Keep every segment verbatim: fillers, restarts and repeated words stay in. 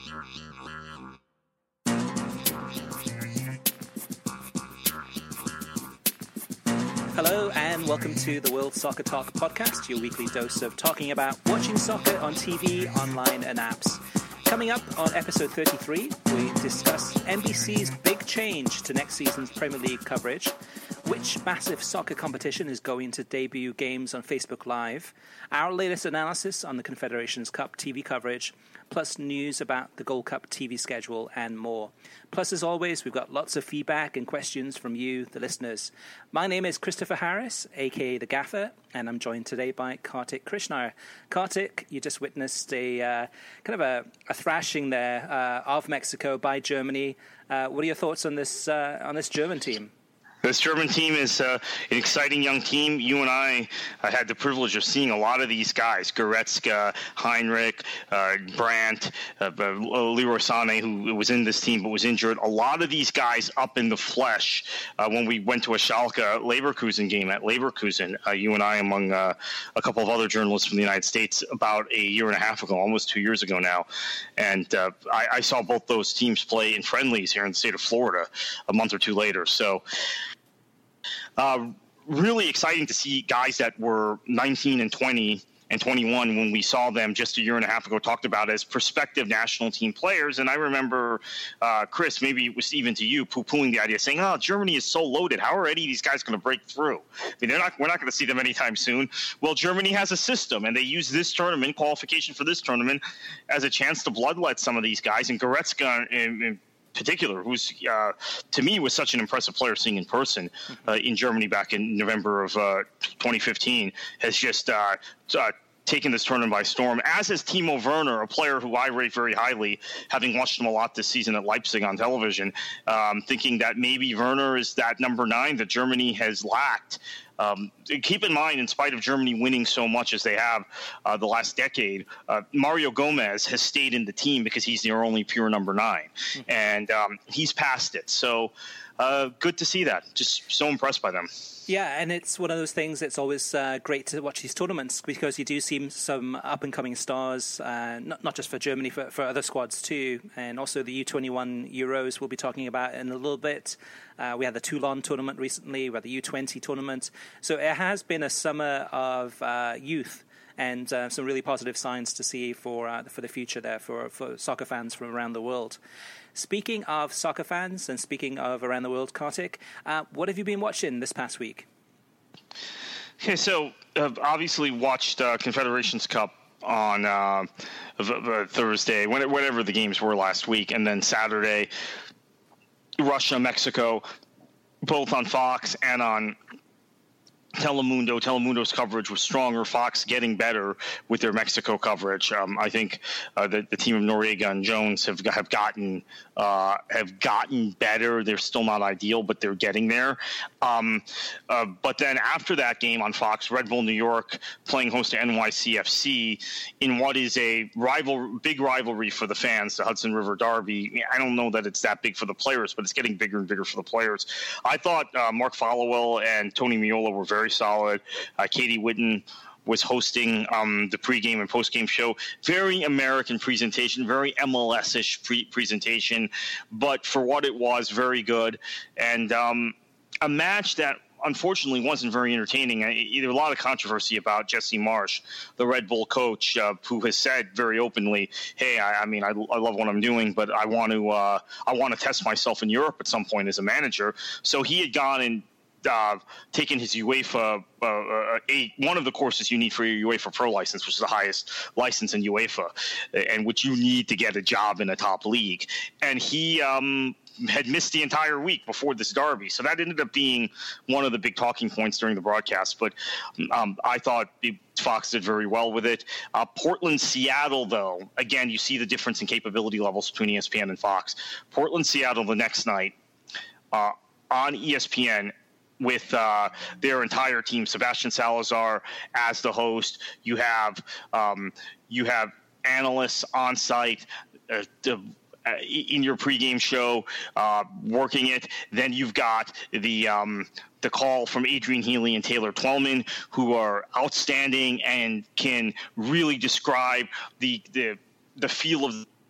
Hello and welcome to the World Soccer Talk podcast, your weekly dose of talking about watching soccer on T V, online and apps. Coming up on episode thirty-three, we discuss N B C's big change to next season's Premier League coverage, which massive soccer competition is going to debut games on Facebook Live, our latest analysis on the Confederations Cup T V coverage, plus news about the Gold Cup T V schedule and more. Plus, as always, we've got lots of feedback and questions from you, the listeners. My name is Christopher Harris, aka The Gaffer, and I'm joined today by Kartik Krishnar. Kartik, you just witnessed a uh, kind of a, a thrashing there uh, of Mexico by Germany. Uh, what are your thoughts on this uh, on this German team? This German team is uh, an exciting young team. You and I uh, had the privilege of seeing a lot of these guys, Goretzka, Heinrich, uh, Brandt, uh, Leroy Sané, who was in this team but was injured. A lot of these guys up in the flesh uh, when we went to a Schalke Leverkusen game at Leverkusen, uh, you and I among uh, a couple of other journalists from the United States about a year and a half ago, almost two years ago now. And uh, I, I saw both those teams play in friendlies here in the state of Florida a month or two later. So Uh, really exciting to see guys that were nineteen and twenty and twenty-one when we saw them just a year and a half ago talked about as prospective national team players. And I remember, uh, Chris, maybe it was even to you, poo-pooing the idea, saying, oh, Germany is so loaded. How are any of these guys going to break through? I mean, they're not, we're not going to see them anytime soon. Well, Germany has a system, and they use this tournament, qualification for this tournament, as a chance to bloodlet some of these guys. And Goretzka in, in particular, who's uh, to me was such an impressive player seeing in person uh, in Germany back in November of uh, twenty fifteen, has just uh, uh, taken this tournament by storm, as is Timo Werner, a player who I rate very highly, having watched him a lot this season at Leipzig on television, um, thinking that maybe Werner is that number nine that Germany has lacked. Um, keep in mind, in spite of Germany winning so much as they have uh, the last decade, uh, Mario Gomez has stayed in the team because he's their only pure number nine, mm-hmm. and um, he's past it. So uh, good to see that. Just so impressed by them. Yeah, and it's one of those things that's always uh, great to watch these tournaments because you do see some up-and-coming stars, uh, not, not just for Germany, for, for other squads too, and also the U twenty-one Euros we'll be talking about in a little bit. Uh, we had the Toulon tournament recently, we had the U twenty tournament. So it has been a summer of uh, youth and uh, some really positive signs to see for uh, for the future there for, for soccer fans from around the world. Speaking of soccer fans and speaking of around the world, Kartik, uh, what have you been watching this past week? Okay, so uh, obviously watched uh, Confederations Cup on uh, Thursday, whenever the games were last week, and then Saturday, Russia, Mexico, both on Fox and on Telemundo. Telemundo's coverage was stronger. Fox getting better with their Mexico coverage. Um, I think uh, the, the team of Noriega and Jones have have gotten uh, have gotten better. They're still not ideal, but they're getting there. Um, uh, but then after that game on Fox, Red Bull New York playing host to N Y C F C in what is a rival, big rivalry for the fans, the Hudson River Derby. I don't know that it's that big for the players, but it's getting bigger and bigger for the players. I thought uh, Mark Followell and Tony Meola were very solid. Uh, Katie Witten was hosting um, the pregame and postgame show. Very American presentation, very M L S-ish pre- presentation, but for what it was, very good. And um, a match that unfortunately wasn't very entertaining. There was a lot of controversy about Jesse Marsch, the Red Bull coach, uh, who has said very openly, hey, I, I mean, I, I love what I'm doing, but I want to uh, I want to test myself in Europe at some point as a manager. So he had gone and Uh, taken his UEFA, uh, uh, a, one of the courses you need for your UEFA Pro license, which is the highest license in UEFA, and which you need to get a job in a top league. And he um, had missed the entire week before this derby. So that ended up being one of the big talking points during the broadcast. But um, I thought it, Fox did very well with it. Uh, Portland, Seattle, though, again, you see the difference in capability levels between E S P N and Fox. Portland, Seattle the next night uh, on E S P N, with uh, their entire team, Sebastian Salazar as the host. You have um, you have analysts on site uh, the, uh, in your pregame show uh, working it. Then you've got the um, the call from Adrian Healy and Taylor Twellman, who are outstanding and can really describe the the the feel of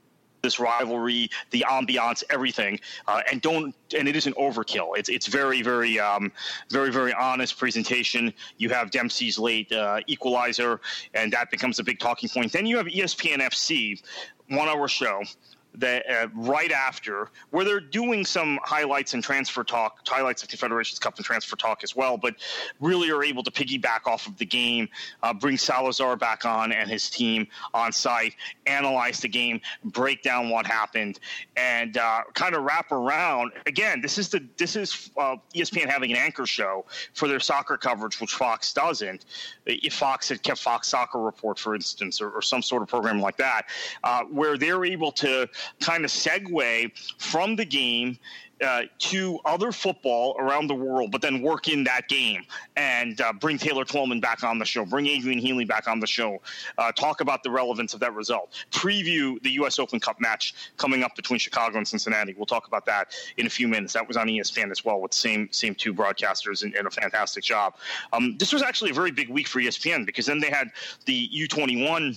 this rivalry, the ambiance, everything, uh, and don't and it isn't overkill. It's it's very very um, very very honest presentation. You have Dempsey's late uh, equalizer, and that becomes a big talking point. Then you have E S P N F C, one hour show. That uh, right after, where they're doing some highlights and transfer talk, highlights of Confederations Cup and transfer talk as well, but really are able to piggyback off of the game, uh, bring Salazar back on and his team on site, analyze the game, break down what happened, and uh, kind of wrap around. Again, this is the this is uh, E S P N having an anchor show for their soccer coverage, which Fox doesn't. If Fox had kept Fox Soccer Report, for instance, or, or some sort of program like that, uh, where they're able to kind of segue from the game uh, to other football around the world, but then work in that game and uh, bring Taylor Twellman back on the show, bring Adrian Healy back on the show, uh, talk about the relevance of that result, preview the U S Open Cup match coming up between Chicago and Cincinnati. We'll talk about that in a few minutes. That was on E S P N as well with the same same two broadcasters and, and a fantastic job. Um, this was actually a very big week for E S P N because then they had the U twenty-one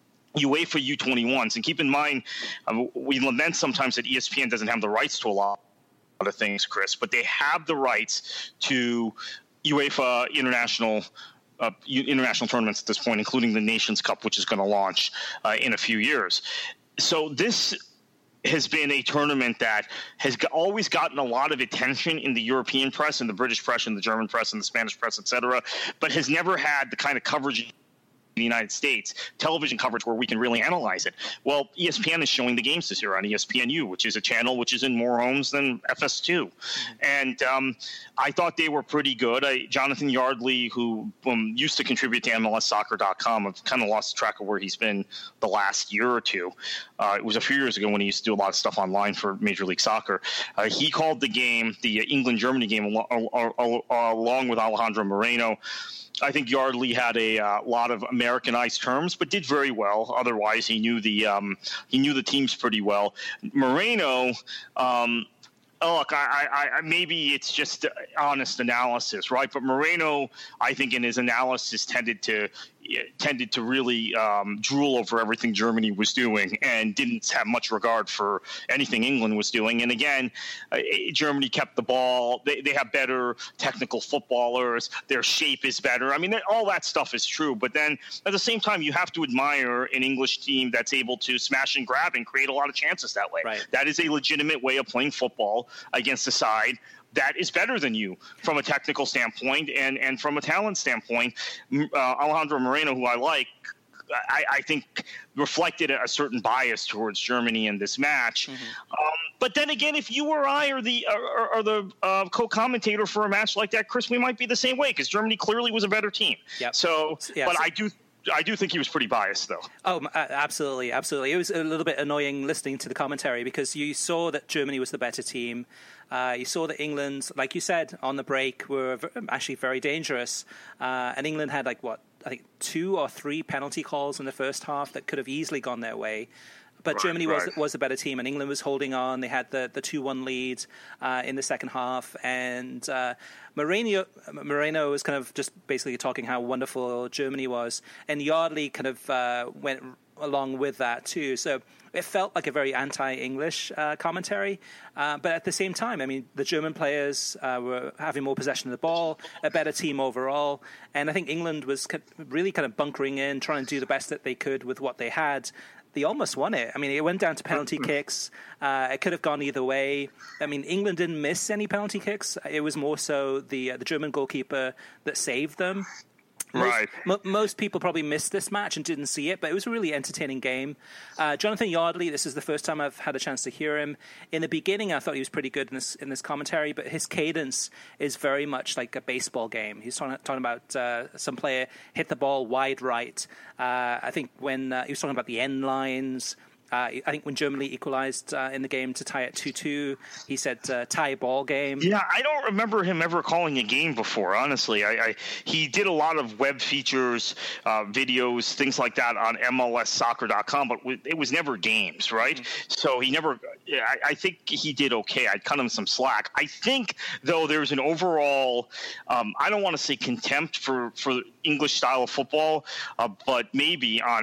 UEFA U twenty-ones. And keep in mind, um, we lament sometimes that E S P N doesn't have the rights to a lot of things, Chris, but they have the rights to UEFA international uh, international tournaments at this point, including the Nations Cup, which is going to launch uh, in a few years. So this has been a tournament that has always gotten a lot of attention in the European press and the British press and the German press and the Spanish press, et cetera, but has never had the kind of coverage the United States, television coverage where we can really analyze it. Well, E S P N is showing the games this year on E S P N U, which is a channel which is in more homes than F S two. And um, I thought they were pretty good. I, Jonathan Yardley, who um, used to contribute to M L S soccer dot com, I've kind of lost track of where he's been the last year or two. Uh, it was a few years ago when he used to do a lot of stuff online for Major League Soccer. Uh, he called the game, the England-Germany game, al- al- along with Alejandro Moreno. I think Yardley had a uh, lot of Americanized terms, but did very well. Otherwise, he knew the um, he knew the teams pretty well. Moreno, um, oh, look, I, I, I, maybe it's just honest analysis, right? But Moreno, I think, in his analysis, tended to tended to really um, drool over everything Germany was doing and didn't have much regard for anything England was doing. And again, uh, Germany kept the ball. They, they have better technical footballers. Their shape is better. I mean, all that stuff is true. But then at the same time, you have to admire an English team that's able to smash and grab and create a lot of chances that way. Right. That is a legitimate way of playing football against a side that is better than you from a technical standpoint and, and from a talent standpoint. Uh, Alejandro Moreno, who I like, I, I think reflected a certain bias towards Germany in this match. Mm-hmm. Um, but then again, if you or I are the are, are the uh, co-commentator for a match like that, Chris, we might be the same way because Germany clearly was a better team. Yep. So, yeah, but so- I do. I do think he was pretty biased, though. Oh, absolutely, absolutely. It was a little bit annoying listening to the commentary because you saw that Germany was the better team. Uh, you saw that England, like you said, on the break were actually very dangerous. Uh, and England had, like, what, I think two or three penalty calls in the first half that could have easily gone their way. But right, Germany was right. was a better team, and England was holding on. They had the the two one lead uh, in the second half, and uh, Moreno Moreno was kind of just basically talking how wonderful Germany was, and Yardley kind of uh, went along with that too. So it felt like a very anti-English uh, commentary, uh, but at the same time, I mean, the German players uh, were having more possession of the ball, a better team overall, and I think England was really kind of bunkering in, trying to do the best that they could with what they had. They almost won it. I mean, it went down to penalty kicks. Uh, it could have gone either way. I mean, England didn't miss any penalty kicks. It was more so the uh, the German goalkeeper that saved them. Most, right. m- most people probably missed this match and didn't see it, but it was a really entertaining game. Uh, Jonathan Yardley, this is the first time I've had a chance to hear him. In the beginning, I thought he was pretty good in this in this commentary, but his cadence is very much like a baseball game. He's talking, talking about uh, some player hit the ball wide right. Uh, I think when uh, he was talking about the end lines. Uh, I think when Germany equalized uh, in the game to tie it two two, he said uh, tie ball game. Yeah, I don't remember him ever calling a game before, honestly. I, I He did a lot of web features, uh, videos, things like that on M L S soccer dot com, but it was never games, right? Mm-hmm. So he never – I, I think he did okay. I'd cut him some slack. I think, though, there's an overall um, – I don't want to say contempt for, for English style of football, uh, but maybe on –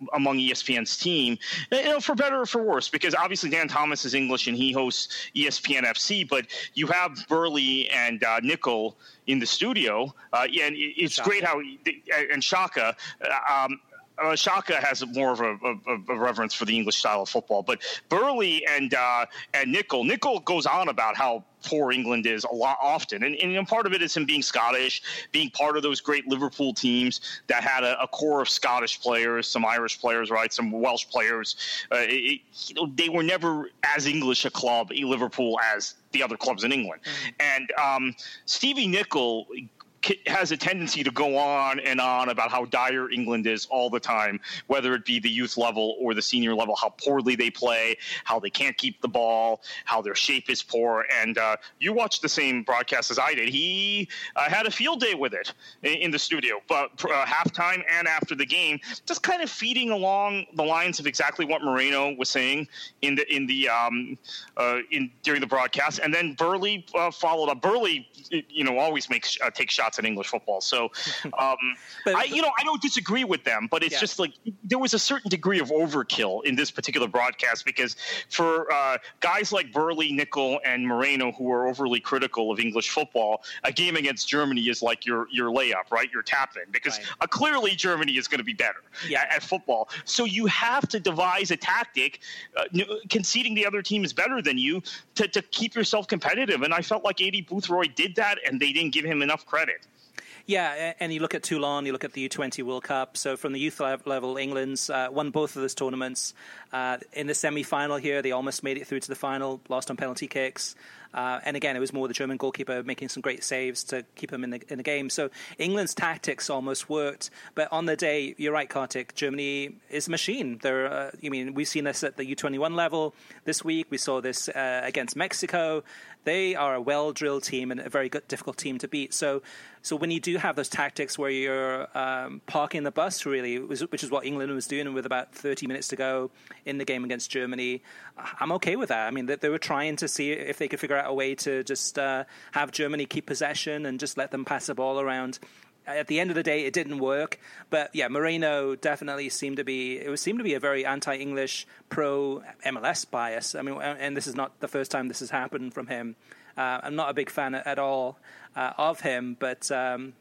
among E S P N's team, you know, for better or for worse, because obviously Dan Thomas is English and he hosts E S P N F C, but you have Burley and uh, Nickel in the studio, uh, and it's Shaka. great how and Shaka. Um, Uh, Shaka has more of a, a, a reverence for the English style of football, but Burley and uh, and Nickel, Nickel goes on about how poor England is a lot often, and, and you know, part of it is him being Scottish, being part of those great Liverpool teams that had a, a core of Scottish players, some Irish players, right, some Welsh players. Uh, it, you know, they were never as English a club, Liverpool, as the other clubs in England, mm-hmm. and um, Stevie Nickel has a tendency to go on and on about how dire England is all the time, whether it be the youth level or the senior level, how poorly they play, how they can't keep the ball, how their shape is poor. And uh, you watched the same broadcast as I did. He uh, had a field day with it in, in the studio, but uh, halftime and after the game, just kind of feeding along the lines of exactly what Moreno was saying in the in the um, uh, in during the broadcast. And then Burley uh, followed up. Burley, you know, always makes uh, takes shots in English football. So, um, but, I, you know, I don't disagree with them, but it's yeah. just like there was a certain degree of overkill in this particular broadcast because for uh, guys like Burley, Nickel, and Moreno who are overly critical of English football, a game against Germany is like your your layup, right? Your tap in because right. uh, clearly Germany is going to be better yeah. at, at football. So you have to devise a tactic, uh, conceding the other team is better than you to, to keep yourself competitive. And I felt like Aidy Boothroyd did that, and they didn't give him enough credit. Yeah, and you look at Toulon, you look at the U twenty World Cup. So from the youth level, England's uh, won both of those tournaments. Uh, in the semi-final here, they almost made it through to the final, lost on penalty kicks. Uh, and again, it was more the German goalkeeper making some great saves to keep him in the in the game. So England's tactics almost worked. But on the day, you're right, Kartik, Germany is a machine. They're, uh, I mean, we've seen this at the U twenty-one level this week. We saw this uh, against Mexico. They are a well-drilled team and a very good, difficult team to beat. So so when you do have those tactics where you're um, parking the bus, really, which is what England was doing with about thirty minutes to go in the game against Germany, I'm okay with that. I mean, they, they were trying to see if they could figure out a way to just uh, have Germany keep possession and just let them pass the ball around. At the end of the day, it didn't work. But yeah, Moreno definitely seemed to be, it seemed to be a very anti-English, pro-M L S bias. I mean, and this is not the first time this has happened from him. Uh, I'm not a big fan at all uh, of him, but um,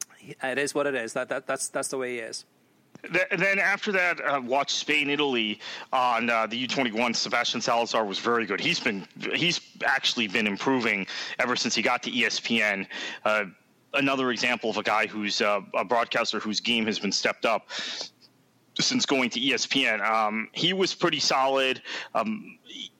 it is what it is. That, that that's that's the way he is. Then after that, uh, watch Spain, Italy on uh, the U twenty-one. Sebastian Salazar was very good. He's been he's actually been improving ever since he got to E S P N. Uh, another example of a guy who's uh, a broadcaster whose game has been stepped up since going to E S P N. Um, he was pretty solid. Um,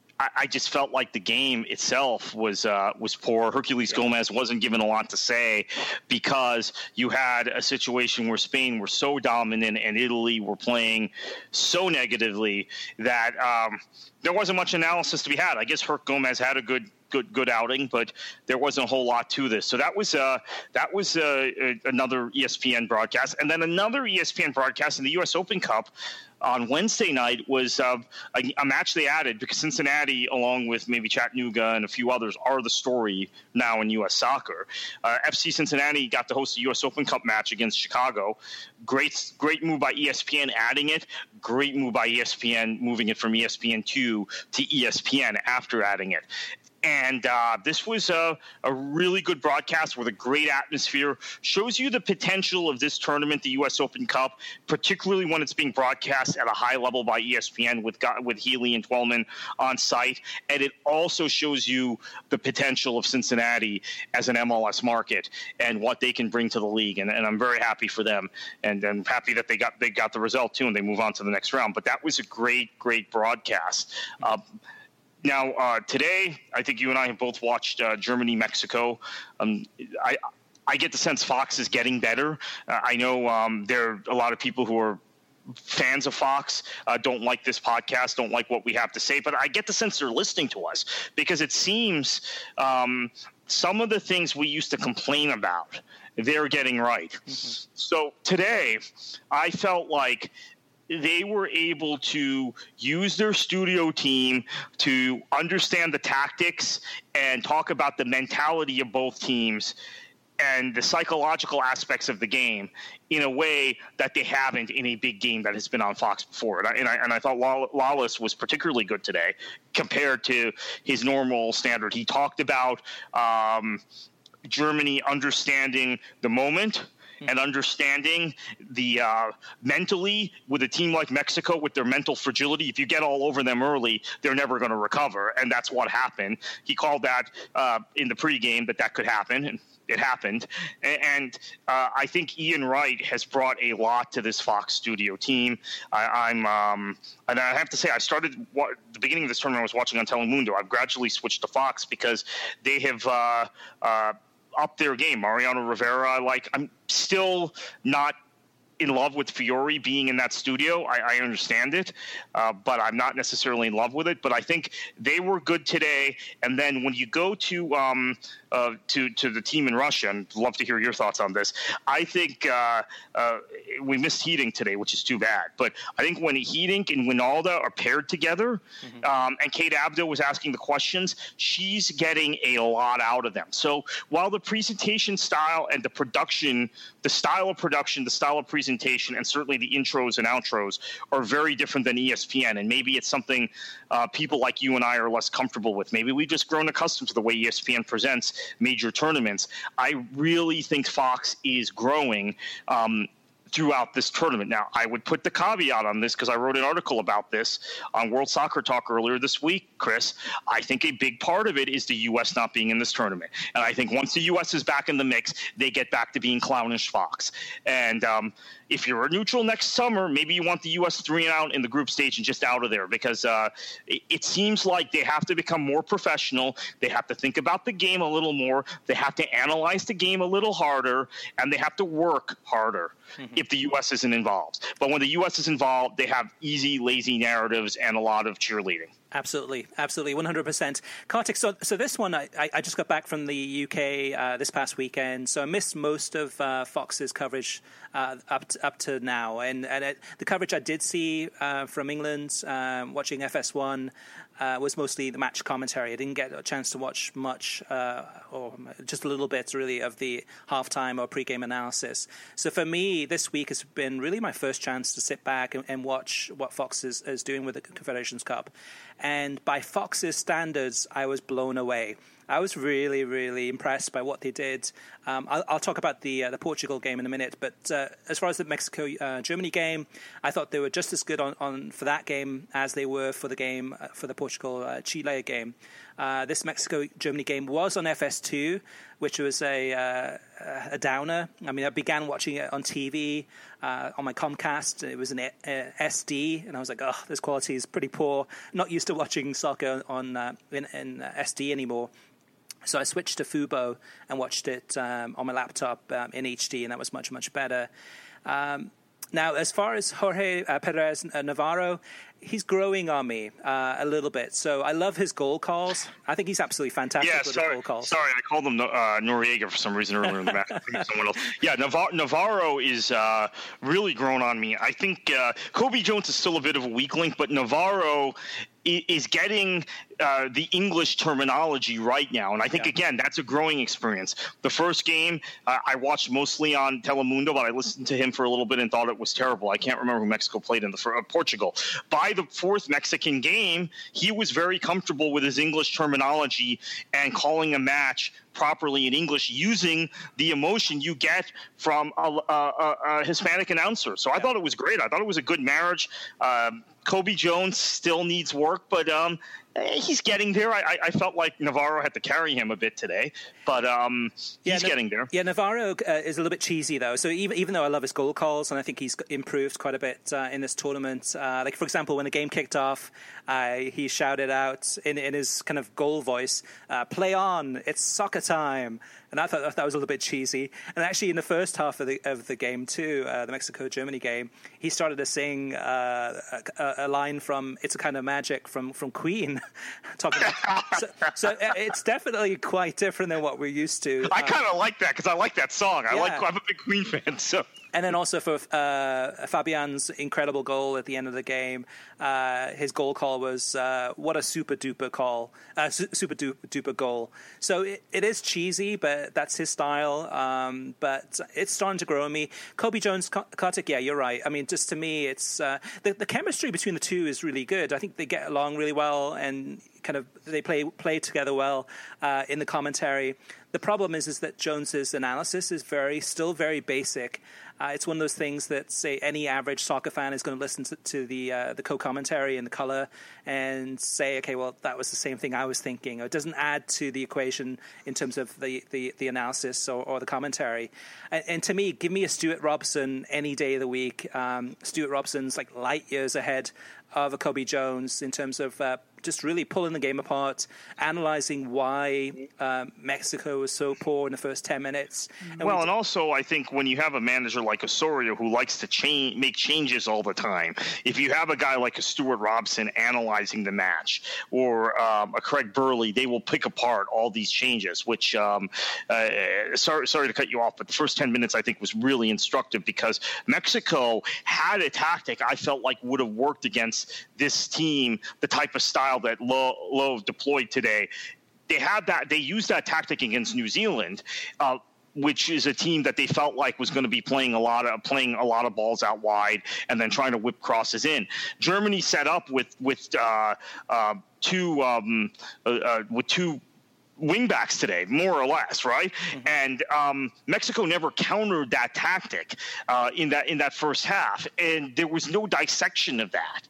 I just felt like the game itself was uh, was poor. Herculez yeah. Gomez wasn't given a lot to say because you had a situation where Spain were so dominant and Italy were playing so negatively that um, there wasn't much analysis to be had. I guess Herc Gomez had a good good good outing, but there wasn't a whole lot to this. So that was uh, that was uh, another E S P N broadcast, and then another E S P N broadcast in the U S Open Cup. On Wednesday night was uh, a, a match they added because Cincinnati, along with maybe Chattanooga and a few others, are the story now in U S soccer. Uh, F C Cincinnati got to host a U S Open Cup match against Chicago. Great, great move by E S P N adding it. Great move by E S P N moving it from E S P N two to E S P N after adding it. And uh, this was a, a really good broadcast with a great atmosphere. Shows you the potential of this tournament, the U S Open Cup, particularly when it's being broadcast at a high level by E S P N with with Healy and Twellman on site. And it also shows you the potential of Cincinnati as an M L S market and what they can bring to the league. And, and I'm very happy for them, and I'm happy that they got they got the result too, and they move on to the next round. But that was a great, great broadcast. Uh, Now, uh, today, I think you and I have both watched uh, Germany, Mexico. Um, I, I get the sense Fox is getting better. Uh, I know um, there are a lot of people who are fans of Fox, uh, don't like this podcast, don't like what we have to say, but I get the sense they're listening to us because it seems um, some of the things we used to complain about, they're getting right. Mm-hmm. So today, I felt like they were able to use their studio team to understand the tactics and talk about the mentality of both teams and the psychological aspects of the game in a way that they haven't in a big game that has been on Fox before. And I, and I, and I thought Lawless was particularly good today compared to his normal standard. He talked about um, Germany understanding the moment and understanding the uh, mentally with a team like Mexico with their mental fragility. If you get all over them early, they're never going to recover, and that's what happened. He called that uh, in the pregame that that could happen, and it happened. And uh, I think Ian Wright has brought a lot to this Fox Studio team. I, I'm, um, and I have to say, I started what, the beginning of this tournament I was watching on Telemundo. I've gradually switched to Fox because they have uh, uh, up their game. Mariano Rivera, like, I'm still not in love with Fiore being in that studio. I, I understand it, uh, but I'm not necessarily in love with it. But I think they were good today. And then when you go to um, uh, to to the team in Russia, and I'd love to hear your thoughts on this. I think uh, uh, we missed Hiddink today, which is too bad. But I think when Hiddink and Winalda are paired together, mm-hmm. um, and Kate Abdo was asking the questions, she's getting a lot out of them. So while the presentation style and the production, the style of production, the style of presentation, and certainly the intros and outros are very different than E S P N, and maybe it's something uh, people like you and I are less comfortable with. Maybe we've just grown accustomed to the way E S P N presents major tournaments. I really think Fox is growing um, throughout this tournament. Now, I would put the caveat on this because I wrote an article about this on World Soccer Talk earlier this week, Chris. I think a big part of it is the U S not being in this tournament. And I think once the U S is back in the mix, they get back to being clownish Fox. And um, if you're a neutral next summer, maybe you want the U S three and out in the group stage and just out of there because uh, it, it seems like they have to become more professional. They have to think about the game a little more. They have to analyze the game a little harder, and they have to work harder. Mm-hmm. If the U S isn't involved. But when the U S is involved, they have easy, lazy narratives and a lot of cheerleading. Absolutely. Absolutely. one hundred percent. Kartik, so, so this one, I, I just got back from the U K uh, this past weekend, so I missed most of uh, Fox's coverage uh, up to, up to now. And, and it, the coverage I did see uh, from England, um, watching F S one, uh, was mostly the match commentary. I didn't get a chance to watch much, uh, or just a little bit, really, of the halftime or pregame analysis. So for me, this week has been really my first chance to sit back and, and watch what Fox is, is doing with the Confederations Cup. And by Fox's standards, I was blown away. I was really, really impressed by what they did. Um, I'll, I'll talk about the uh, the Portugal game in a minute, but uh, as far as the Mexico-Germany uh, game, I thought they were just as good on, on for that game as they were for the game uh, for the Portugal-Chile uh, game. Uh, this Mexico-Germany game was on F S two, which was a uh, a downer. I mean, I began watching it on T V uh, on my Comcast. It was an uh, S D, and I was like, "Oh, this quality is pretty poor." Not used to watching soccer on uh, in, in uh, S D anymore. So I switched to Fubo and watched it um, on my laptop um, in H D, and that was much, much better. Um, now, as far as Jorge uh, Perez uh, Navarro, he's growing on me uh, a little bit. So I love his goal calls. I think he's absolutely fantastic yeah, with sorry, his goal calls. Sorry, I called him uh, Noriega for some reason earlier in the match. I think someone else. Yeah, Navar- Navarro is uh, really grown on me. I think uh, Kobe Jones is still a bit of a weak link, but Navarro is getting uh, the English terminology right now. And I think, yeah. again, that's a growing experience. The first game, uh, I watched mostly on Telemundo, but I listened to him for a little bit and thought it was terrible. I can't remember who Mexico played in the uh, Portugal. By the fourth Mexican game, he was very comfortable with his English terminology and calling a match properly in English using the emotion you get from a, a, a Hispanic announcer. So I yeah. thought it was great. I thought it was a good marriage. Um, Kobe Jones still needs work, but um, he's getting there. I, I felt like Navarro had to carry him a bit today, but um, yeah, he's Na- getting there. Yeah, Navarro uh, is a little bit cheesy, though. So even even though I love his goal calls, and I think he's improved quite a bit uh, in this tournament, uh, like, for example, when the game kicked off, uh, he shouted out in, in his kind of goal voice, uh, "Play on, it's soccer time." And I thought that was a little bit cheesy. And actually, in the first half of the of the game too, uh, the Mexico-Germany game, he started to sing uh, a, a line from "It's a Kind of Magic" from from Queen. Talking about, so, so it's definitely quite different than what we're used to. I kind of like that because I like that song. I yeah. like. I'm a big Queen fan, so. And then also for uh, Fabian's incredible goal at the end of the game, uh, his goal call was uh, what a super duper call, uh, su- super duper, duper goal. So it, it is cheesy, but that's his style. Um, but it's starting to grow on me. Kobe Jones, Kartik, yeah, you're right. I mean, just to me, it's uh, the, the chemistry between the two is really good. I think they get along really well, and kind of they play play together well uh, in the commentary. The problem is is that Jones's analysis is very still very basic. Uh, it's one of those things that, say, any average soccer fan is going to listen to, to the uh, the co-commentary and the color and say, okay, well, that was the same thing I was thinking. Or it doesn't add to the equation in terms of the, the, the analysis or, or the commentary. And, and to me, give me a Stuart Robson any day of the week. Um, Stuart Robson's like light years ahead of a Kobe Jones in terms of uh, just really pulling the game apart, analyzing why uh, Mexico was so poor in the first ten minutes. And well, we and also I think when you have a manager like Osorio who likes to change, make changes all the time, if you have a guy like a Stuart Robson analyzing the match, or um, a Craig Burley, they will pick apart all these changes, which, um, uh, sorry, sorry to cut you off, but the first ten minutes I think was really instructive because Mexico had a tactic I felt like would have worked against this team, the type of style that Lowe, Lowe deployed today. They had that. They used that tactic against New Zealand, uh, which is a team that they felt like was going to be playing a lot of playing a lot of balls out wide and then trying to whip crosses in. Germany set up with with uh, uh, two um, uh, uh, with two. wingbacks today, more or less, right? Mm-hmm. And um, Mexico never countered that tactic uh, in that in that first half, and there was no dissection of that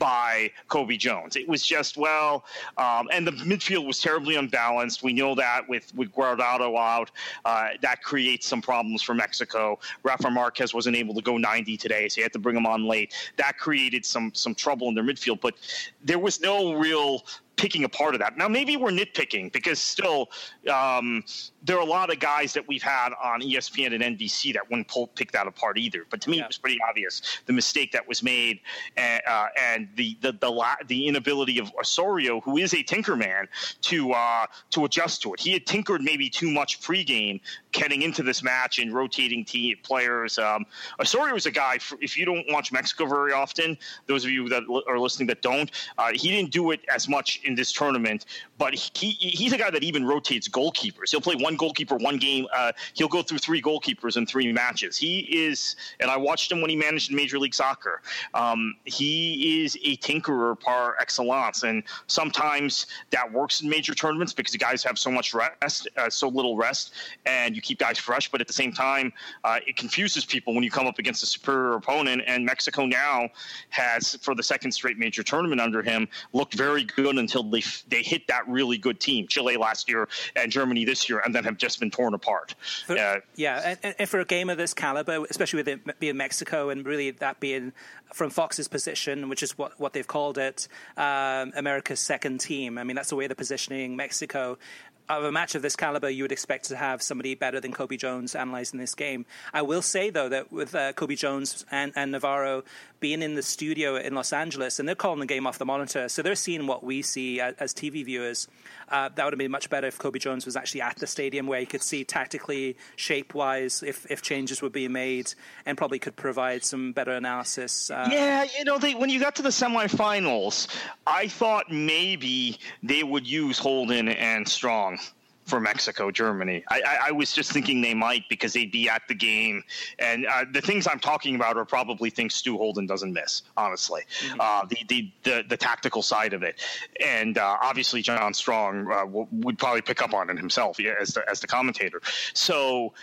by Kobe Jones. It was just well, um, and the midfield was terribly unbalanced. We know that with with Guardado out, uh, that creates some problems for Mexico. Rafa Marquez wasn't able to go ninety today, so you had to bring him on late. That created some some trouble in their midfield, but there was no real picking apart of that. Now, maybe we're nitpicking because still um, there are a lot of guys that we've had on E S P N and N B C that wouldn't pull, pick that apart either. But to me, yeah. It was pretty obvious the mistake that was made and, uh, and the the the, la- the inability of Osorio, who is a tinker man, to uh, to adjust to it. He had tinkered maybe too much pregame getting into this match and rotating team players. Um, Osorio is a guy, for, if you don't watch Mexico very often, those of you that are listening that don't, uh, he didn't do it as much in this tournament, but he he's a guy that even rotates goalkeepers. He'll play one goalkeeper one game. Uh, he'll go through three goalkeepers in three matches. He is, and I watched him when he managed in Major League Soccer. Um, he is a tinkerer par excellence, and sometimes that works in major tournaments because the guys have so much rest, uh, so little rest, and you keep guys fresh. But at the same time, uh, it confuses people when you come up against a superior opponent. And Mexico now has, for the second straight major tournament under him, looked very good until they they hit that really good team, Chile last year and Germany this year, and then have just been torn apart. For, uh, yeah, and, and for a game of this caliber, especially with it being Mexico and really that being from Fox's position, which is what, what they've called it, um, America's second team. I mean, that's the way they're positioning Mexico. Of a match of this caliber, you would expect to have somebody better than Kobe Jones analyzing this game. I will say, though, that with uh, Kobe Jones and, and Navarro being in the studio in Los Angeles, and they're calling the game off the monitor, so they're seeing what we see as, as T V viewers. Uh, that would have been much better if Kobe Jones was actually at the stadium where he could see tactically, shape-wise, if, if changes were being made, and probably could provide some better analysis. Uh, yeah, you know, they, when you got to the semifinals, I thought maybe they would use Holden and Strong for Mexico, Germany. I, I, I was just thinking they might because they'd be at the game. And uh, the things I'm talking about are probably things Stu Holden doesn't miss, honestly. Mm-hmm. Uh, the, the, the, the tactical side of it. And uh, obviously John Strong uh, w- would probably pick up on it himself yeah, as, the, as the commentator. So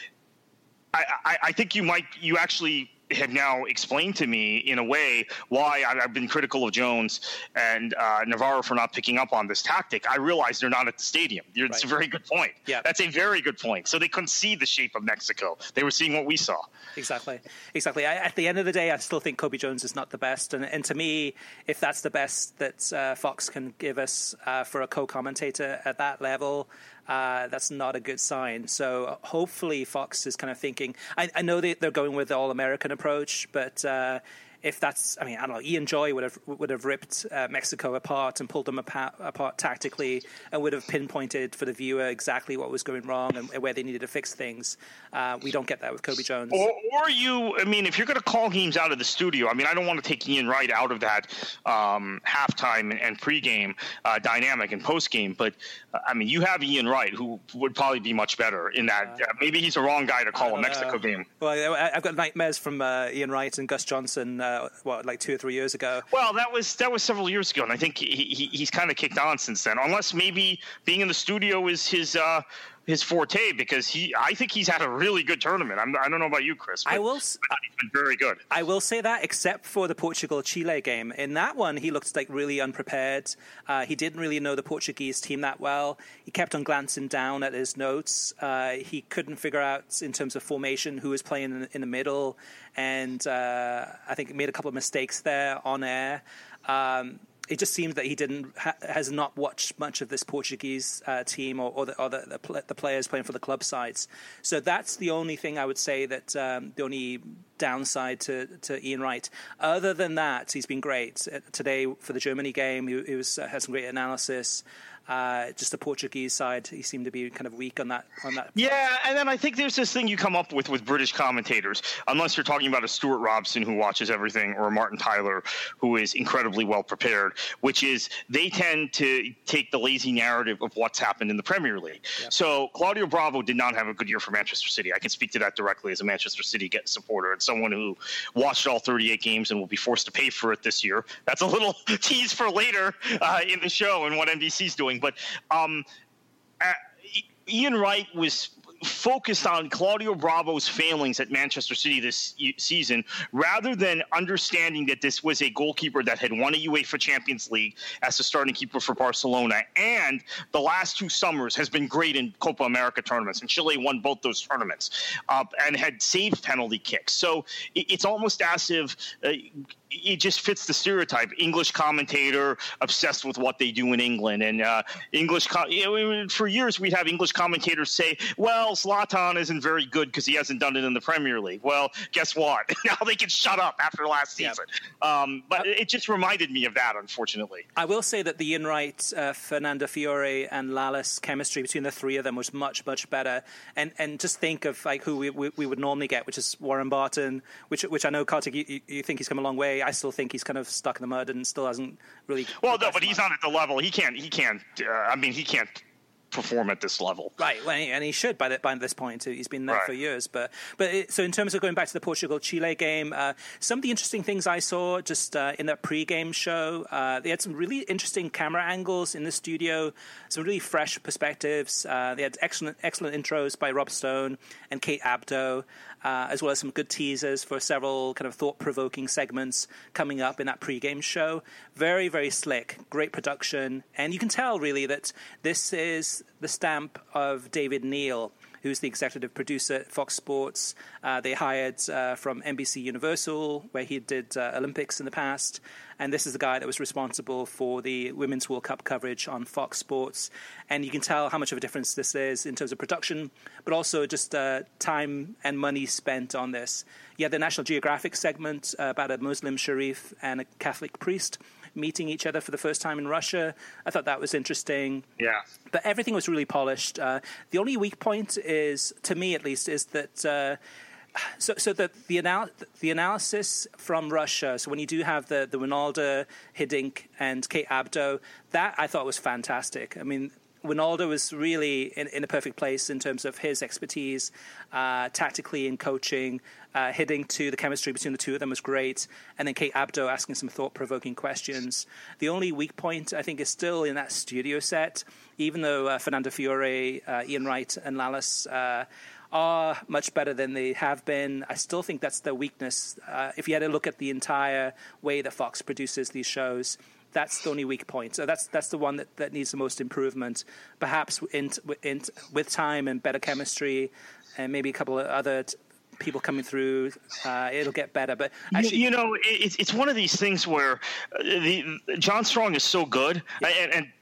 I, I, I think you might – you actually – have now explained to me in a way why I've been critical of Jones and uh, Navarro for not picking up on this tactic. I realize they're not at the stadium. It's right. A very good point. Yeah. That's a very good point. So they couldn't see the shape of Mexico. They were seeing what we saw. Exactly. Exactly. I, at the end of the day, I still think Kobe Jones is not the best. And, and to me, if that's the best that uh, Fox can give us uh, for a co-commentator at that level, Uh, that's not a good sign. So hopefully Fox is kind of thinking, I, I know they, they're going with the all-American approach, but uh, if that's, I mean, I don't know, Ian Joy would have would have ripped uh, Mexico apart and pulled them apart, apart tactically, and would have pinpointed for the viewer exactly what was going wrong and, and where they needed to fix things. Uh, we don't get that with Kobe Jones. Or, or you, I mean, if you're going to call games out of the studio, I mean, I don't want to take Ian Wright out of that um, halftime and, and pregame uh, dynamic and postgame, but uh, I mean, you have Ian Wright, who would probably be much better in that. Uh, maybe he's the wrong guy to call a Mexico know. game. Well, I've got nightmares from uh, Ian Wright and Gus Johnson. Uh, what, like two or three years ago? Well, that was that was several years ago, and I think he, he he's kind of kicked on since then. Unless maybe being in the studio is his uh, his forte, because he I think he's had a really good tournament. I'm, I don't know about you, Chris. But I will. He's been very good. I will say that, except for the Portugal-Chile game. In that one, he looked like really unprepared. Uh, he didn't really know the Portuguese team that well. He kept on glancing down at his notes. Uh, he couldn't figure out, in terms of formation, who was playing in, in the middle. And uh, I think made a couple of mistakes there on air. Um, it just seems that he didn't ha- has not watched much of this Portuguese uh, team or, or, the, or the, the, pl- the players playing for the club sides. So that's the only thing I would say that um, the only downside to, to Ian Wright. Other than that, he's been great. Today for the Germany game, he, he was uh, had some great analysis. Uh, just the Portuguese side, he seemed to be kind of weak on that. On that. Yeah, and then I think there's this thing you come up with with British commentators, unless you're talking about a Stuart Robson who watches everything, or a Martin Tyler who is incredibly well prepared, which is they tend to take the lazy narrative of what's happened in the Premier League. Yep. So Claudio Bravo did not have a good year for Manchester City. I can speak to that directly as a Manchester City supporter and someone who watched all thirty-eight games and will be forced to pay for it this year. That's a little tease for later uh, in the show and what N B C's doing. But um, uh, Ian Wright was focused on Claudio Bravo's failings at Manchester City this season, rather than understanding that this was a goalkeeper that had won a UEFA Champions League as the starting keeper for Barcelona, and the last two summers has been great in Copa America tournaments, and Chile won both those tournaments, uh, and had saved penalty kicks. So it's almost as if uh, it just fits the stereotype. English commentator obsessed with what they do in England, and uh, English co- you know, for years we'd have English commentators say, well, Zlatan isn't very good because he hasn't done it in the Premier League. Well, guess what? Now they can shut up after last season. Yep. Um, but uh, it just reminded me of that, unfortunately. I will say that the Ian Wright, uh, Fernando Fiore, and Lallis chemistry between the three of them was much, much better. And and just think of like who we, we, we would normally get, which is Warren Barton, which which I know, Kartik, you, you think he's come a long way. I still think he's kind of stuck in the mud and still hasn't really. Well, no, but he's not at the level. He can't. He can't. Uh, I mean, he can't perform at this level, right? Well, and he should by, the, by this point. He's been there right. for years. But but it, so in terms of going back to the Portugal-Chile game, uh, some of the interesting things I saw just uh, in that pre-game show, uh, they had some really interesting camera angles in the studio, some really fresh perspectives. Uh, they had excellent excellent intros by Rob Stone and Kate Abdo, uh, as well as some good teasers for several kind of thought-provoking segments coming up in that pre-game show. Very, very slick, great production, and you can tell really that this is the stamp of David Neal, who's the executive producer at Fox Sports. Uh, they hired uh, from N B C Universal, where he did uh, Olympics in the past. And this is the guy that was responsible for the Women's World Cup coverage on Fox Sports. And you can tell how much of a difference this is in terms of production, but also just uh, time and money spent on this. You had the National Geographic segment uh, about a Muslim sharif and a Catholic priest meeting each other for the first time in Russia. I thought that was interesting. Yeah. But everything was really polished. Uh, the only weak point is, to me at least, is that uh, so so the the, anal- the analysis from Russia. So when you do have the the Ronaldo, Hiddink, and Kate Abdo, that I thought was fantastic. I mean, Ronaldo was really in, in a perfect place in terms of his expertise, uh, tactically in coaching. Uh, Hiddink, too, the chemistry between the two of them was great. And then Kate Abdo asking some thought-provoking questions. The only weak point, I think, is still in that studio set. Even though uh, Fernando Fiore, uh, Ian Wright, and Lallis uh, are much better than they have been, I still think that's their weakness. Uh, if you had to look at the entire way that Fox produces these shows, that's the only weak point. So that's that's the one that, that needs the most improvement. Perhaps in, in, with time and better chemistry and maybe a couple of other t- people coming through, uh, it'll get better. But actually, you, you know, it's it's one of these things where uh, the, John Strong is so good, yeah. and, and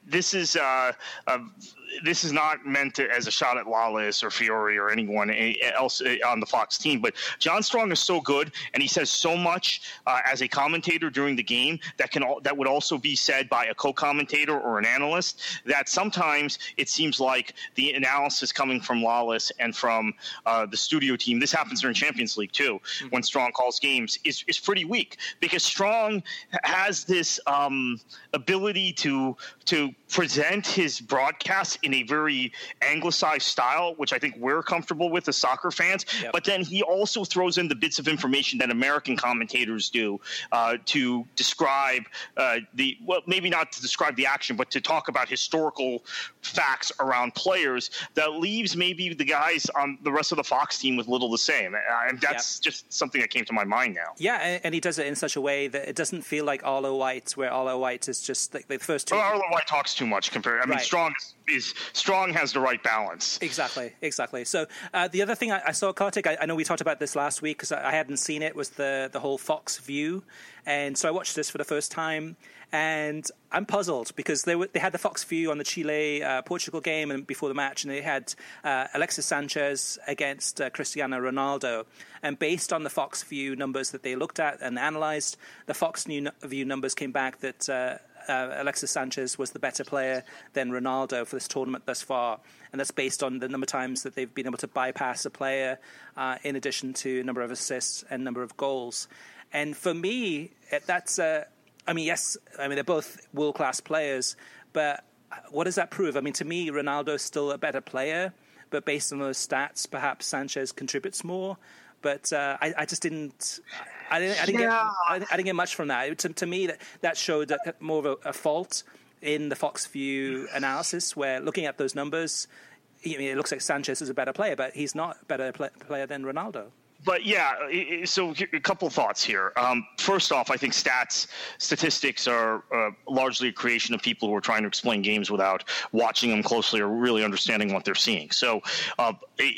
this is uh, uh, this is not meant to, as a shot at Lawless or Fiore or anyone else on the Fox team, but John Strong is so good, and he says so much uh, as a commentator during the game that can that would also be said by a co-commentator or an analyst, that sometimes it seems like the analysis coming from Lawless and from uh, the studio team, this happens during Champions League too, mm-hmm. when Strong calls games, is, is pretty weak, because Strong has this um, ability to to present his broadcast in a very anglicized style, which I think we're comfortable with as soccer fans. Yep. But then he also throws in the bits of information that American commentators do uh, to describe uh, the, well, maybe not to describe the action, but to talk about historical facts around players that leaves maybe the guys on the rest of the Fox team with little to say. And that's yep. just something that came to my mind now. Yeah, and he does it in such a way that it doesn't feel like Arlo White, where Arlo White is just like the first two. Well, Arlo White talks too much compared. I mean, right. Strong is Strong has the right balance. Exactly, exactly. So uh, the other thing I, I saw, Kartik, I, I know we talked about this last week because I, I hadn't seen it, was the the whole Fox view, and so I watched this for the first time, and I'm puzzled because they were, they had the Fox view on the Chile uh, Portugal game and before the match, and they had uh, Alexis Sanchez against uh, Cristiano Ronaldo, and based on the Fox view numbers that they looked at and analyzed, the Fox new view numbers came back that Uh, Uh, Alexis Sanchez was the better player than Ronaldo for this tournament thus far. And that's based on the number of times that they've been able to bypass a player, uh, in addition to a number of assists and number of goals. And for me, that's, uh, I mean, yes, I mean, they're both world-class players, but what does that prove? I mean, to me, Ronaldo's still a better player, but based on those stats, perhaps Sanchez contributes more. But uh, I, I just didn't. I didn't. I didn't, yeah. get, I didn't get much from that. To, to me, that that showed a, more of a, a fault in the Fox View analysis, where looking at those numbers, I mean, it looks like Sanchez is a better player, but he's not a better play, player than Ronaldo. But yeah, so a couple of thoughts here. Um, first off, I think stats, statistics are uh, largely a creation of people who are trying to explain games without watching them closely or really understanding what they're seeing. So uh,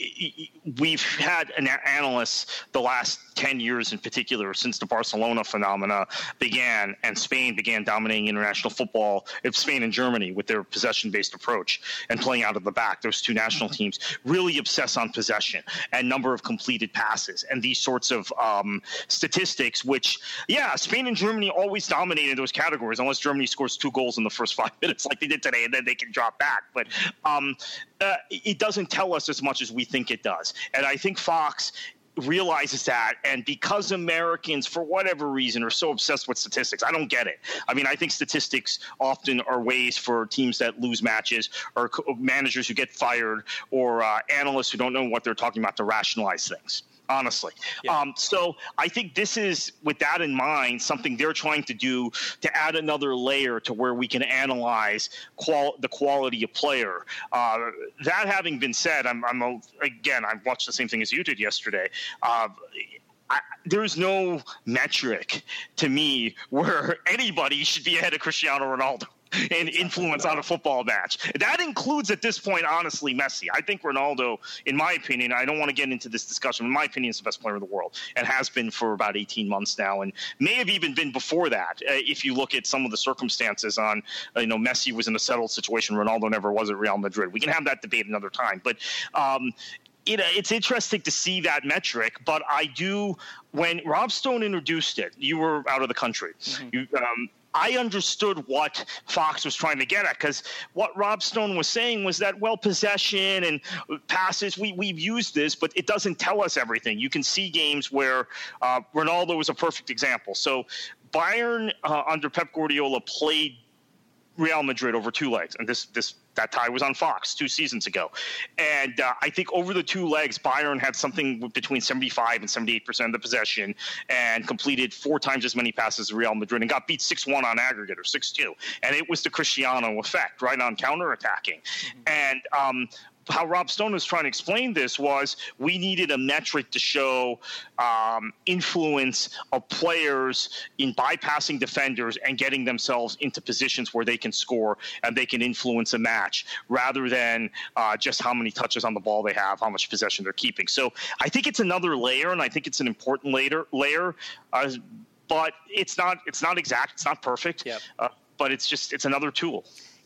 we've had an analysts the last ten years in particular, since the Barcelona phenomena began and Spain began dominating international football, Spain and Germany with their possession-based approach and playing out of the back, those two national teams really obsess on possession and number of completed passes and these sorts of um, statistics, which, yeah, Spain and Germany always dominate in those categories unless Germany scores two goals in the first five minutes like they did today, and then they can drop back. But um, uh, it doesn't tell us as much as we think it does. And I think Fox realizes that, and because Americans, for whatever reason, are so obsessed with statistics, I don't get it. I mean, I think statistics often are ways for teams that lose matches or managers who get fired or uh, analysts who don't know what they're talking about to rationalize things. Honestly. Yeah. Um, so I think this is, with that in mind, something they're trying to do to add another layer to where we can analyze qual- the quality of player. Uh, that having been said, I'm, I'm a, again, I watched the same thing as you did yesterday. Uh, I, there's no metric to me where anybody should be ahead of Cristiano Ronaldo and influence on a football match. That includes, at this point, honestly, Messi. I think Ronaldo, in my opinion, I don't want to get into this discussion, in my opinion, is the best player in the world and has been for about eighteen months now, and may have even been before that. Uh, if you look at some of the circumstances on, uh, you know, Messi was in a settled situation, Ronaldo never was at Real Madrid. We can have that debate another time, but um, It, it's interesting to see that metric, but I do, when Rob Stone introduced it, you were out of the country. Mm-hmm. You, um, I understood what Fox was trying to get at, because what Rob Stone was saying was that, well, possession and passes, we, we've used this, but it doesn't tell us everything. You can see games where uh, Ronaldo was a perfect example. So Bayern uh, under Pep Guardiola played Real Madrid over two legs, and this this that tie was on Fox two seasons ago. And uh, I think over the two legs, Bayern had something between seventy-five and seventy-eight percent of the possession and completed four times as many passes as Real Madrid and got beat six one on aggregate or six two. And it was the Cristiano effect, right, on counterattacking. Mm-hmm. And um, how Rob Stone was trying to explain this was we needed a metric to show um, influence of players in bypassing defenders and getting themselves into positions where they can score and they can influence a match, rather than uh, just how many touches on the ball they have, how much possession they're keeping. So I think it's another layer, and I think it's an important layer, layer uh, but it's not it's not exact, it's not perfect, yep. uh, but it's just it's another tool.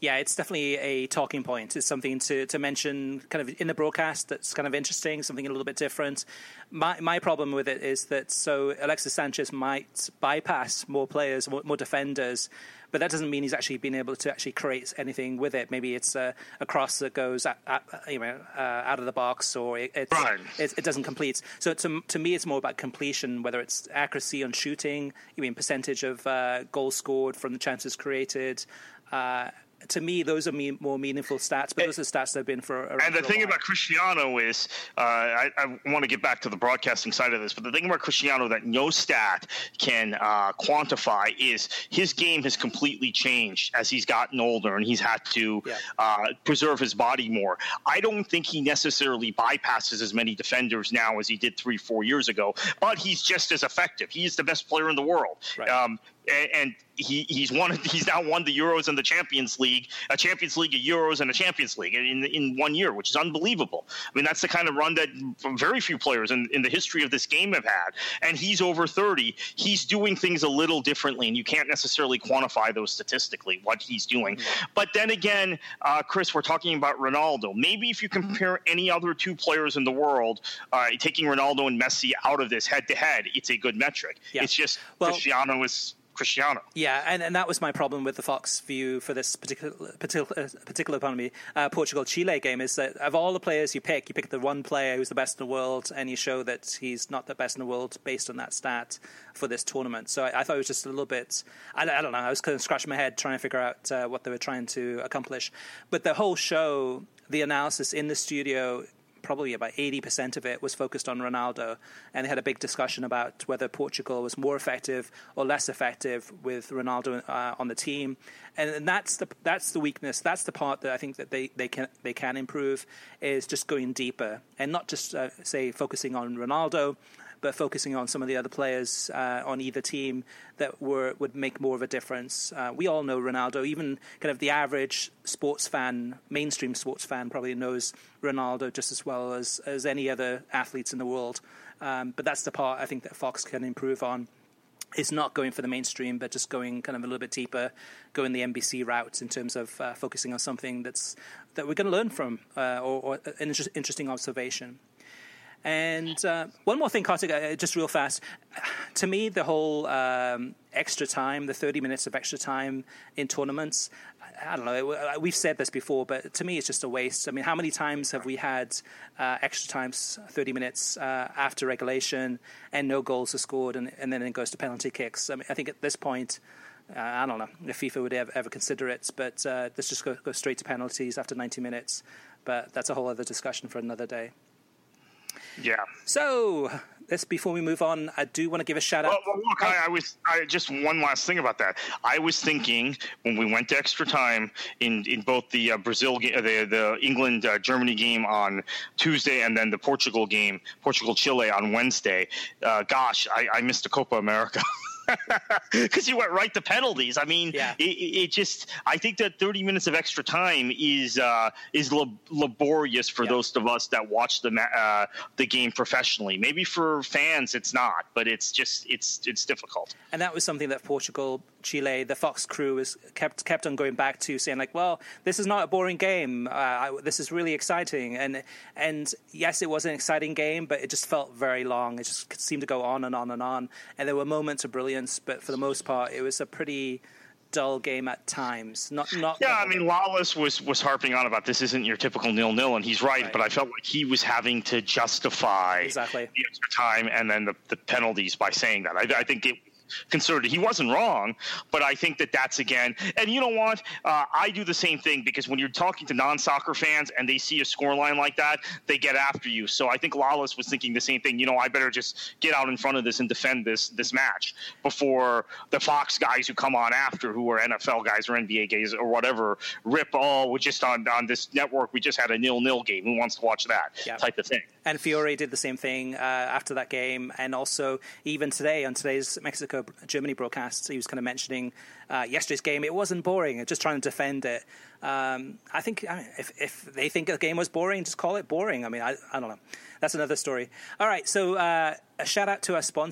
Yeah, it's definitely a talking point. It's something to, to mention kind of in the broadcast that's kind of interesting, something a little bit different. My my problem with it is that so Alexis Sanchez might bypass more players, more, more defenders, but that doesn't mean he's actually been able to actually create anything with it. Maybe it's a, a cross that goes at, at, you know uh, out of the box, or it it's, right. it, it doesn't complete. So to to me, it's more about completion, whether it's accuracy on shooting, you mean percentage of uh, goals scored from the chances created. Uh, To me, those are me- more meaningful stats, but those are stats that have been for around. And the for a thing while. about Cristiano is, uh, I, I want to get back to the broadcasting side of this, but the thing about Cristiano that no stat can uh, quantify is his game has completely changed as he's gotten older and he's had to Yeah. uh, preserve his body more. I don't think he necessarily bypasses as many defenders now as he did three, four years ago, but he's just as effective. He is the best player in the world. Right. Um, and he he's won he's now won the Euros and the Champions League, a Champions League, a Euros, and a Champions League in in one year, which is unbelievable. I mean, that's the kind of run that very few players in, in the history of this game have had. And he's over thirty. He's doing things a little differently, and you can't necessarily quantify those statistically, what he's doing. Mm-hmm. But then again, uh, Chris, we're talking about Ronaldo. Maybe if you compare any other two players in the world, uh, taking Ronaldo and Messi out of this head-to-head, it's a good metric. Yeah. It's just well, Cristiano is... Cristiano. Yeah, and, and that was my problem with the Fox view for this particular particular particular pardon me, uh, Portugal-Chile game is that of all the players you pick, you pick the one player who's the best in the world, and you show that he's not the best in the world based on that stat for this tournament. So I, I thought it was just a little bit, I, I don't know, I was kind of scratching my head trying to figure out uh, what they were trying to accomplish. But the whole show, the analysis in the studio, probably about eighty percent of it was focused on Ronaldo, and they had a big discussion about whether Portugal was more effective or less effective with Ronaldo uh, on the team, and, and that's the that's the weakness. That's the part that I think that they, they can they can improve, is just going deeper and not just uh, say focusing on Ronaldo, but focusing on some of the other players uh, on either team that were would make more of a difference. Uh, we all know Ronaldo. Even kind of the average sports fan, mainstream sports fan, probably knows Ronaldo just as well as, as any other athletes in the world. Um, but that's the part I think that Fox can improve on. Is not going for the mainstream, but just going kind of a little bit deeper, going the N B C route in terms of uh, focusing on something that's that we're going to learn from, uh, or, or an inter- interesting observation. And uh, one more thing, Kartik, uh, just real fast. To me, the whole um, extra time, the thirty minutes of extra time in tournaments, I don't know, we've said this before, but to me it's just a waste. I mean, how many times have we had uh, extra times, thirty minutes uh, after regulation, and no goals are scored, and, and then it goes to penalty kicks? I mean, I think at this point, uh, I don't know if FIFA would ever, ever consider it, but uh, let's just go, go straight to penalties after ninety minutes. But that's a whole other discussion for another day. Yeah. So, this before we move on, I do want to give a shout out. Well, well look, I, I was I, just one last thing about that. I was thinking when we went to extra time in, in both the uh, Brazil game, the the England uh, Germany game on Tuesday, and then the Portugal game, Portugal Chile on Wednesday. Uh, gosh, I, I missed the Copa America. Because you went right to penalties. I mean, yeah. it, it just. I think that thirty minutes of extra time is uh, is lab- laborious for yeah. those of us that watch the uh, the game professionally. Maybe for fans, it's not, but it's just it's it's difficult. And that was something that Portugal, Chile, the Fox crew was kept kept on going back to, saying like, "Well, this is not a boring game. Uh, I, this is really exciting." And and yes, it was an exciting game, but it just felt very long. It just seemed to go on and on and on. And there were moments of brilliance, but for the most part, it was a pretty dull game at times. Not not. Yeah, I mean, Lawless was was harping on about this isn't your typical nil-nil, and he's right, right. But I felt like he was having to justify exactly the extra time and then the, the penalties by saying that. I, I think it. Considered he wasn't wrong, but I think that that's again, and you know what? Uh, I do the same thing, because when you're talking to non-soccer fans and they see a scoreline like that, they get after you. So I think Lawless was thinking the same thing. You know, I better just get out in front of this and defend this this match before the Fox guys who come on after, who are N F L guys or N B A guys or whatever, rip, oh, we're just on, on this network, we just had a nil-nil game. Who wants to watch that yeah. type of thing? And Fiore did the same thing uh, after that game, and also even today on today's Mexico Germany broadcast, he was kind of mentioning uh, yesterday's game. It wasn't boring, just trying to defend it. Um, I think I mean, if, if they think the game was boring, just call it boring. I mean, I, I don't know. That's another story. All right, so uh, a shout out to our sponsor,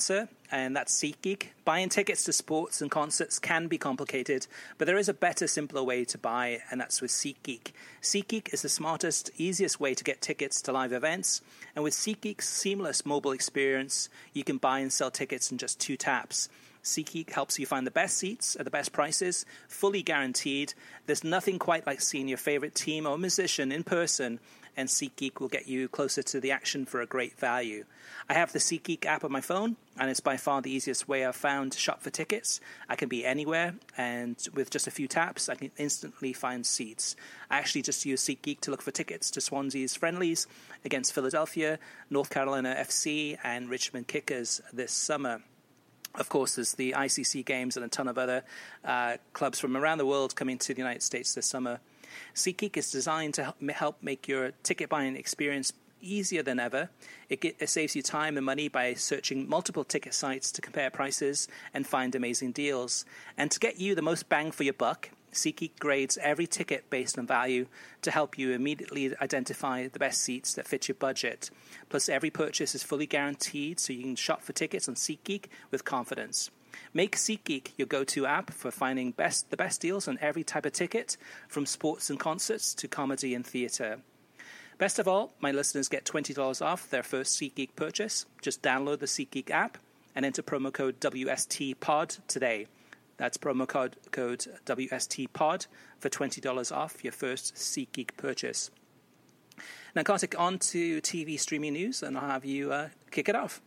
and that's SeatGeek. Buying tickets to sports and concerts can be complicated, but there is a better, simpler way to buy, and that's with SeatGeek. SeatGeek is the smartest, easiest way to get tickets to live events, and with SeatGeek's seamless mobile experience, you can buy and sell tickets in just two taps. SeatGeek helps you find the best seats at the best prices, fully guaranteed. There's nothing quite like seeing your favorite team or musician in person, and SeatGeek will get you closer to the action for a great value. I have the SeatGeek app on my phone, and it's by far the easiest way I've found to shop for tickets. I can be anywhere, and with just a few taps, I can instantly find seats. I actually just use SeatGeek to look for tickets to Swansea's friendlies against Philadelphia, North Carolina F C, and Richmond Kickers this summer. Of course, there's the I C C games and a ton of other uh, clubs from around the world coming to the United States this summer. SeatGeek is designed to help make your ticket buying experience easier than ever. It, get, it saves you time and money by searching multiple ticket sites to compare prices and find amazing deals. And to get you the most bang for your buck, SeatGeek grades every ticket based on value to help you immediately identify the best seats that fit your budget. Plus, every purchase is fully guaranteed, so you can shop for tickets on SeatGeek with confidence. Make SeatGeek your go-to app for finding best the best deals on every type of ticket, from sports and concerts to comedy and theatre. Best of all, my listeners get twenty dollars off their first SeatGeek purchase. Just download the SeatGeek app and enter promo code W S T Pod today. That's promo code, code W S T Pod for twenty dollars off your first SeatGeek purchase. Now, Kartik, on to T V streaming news, and I'll have you uh, kick it off.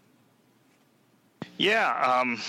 Yeah, um,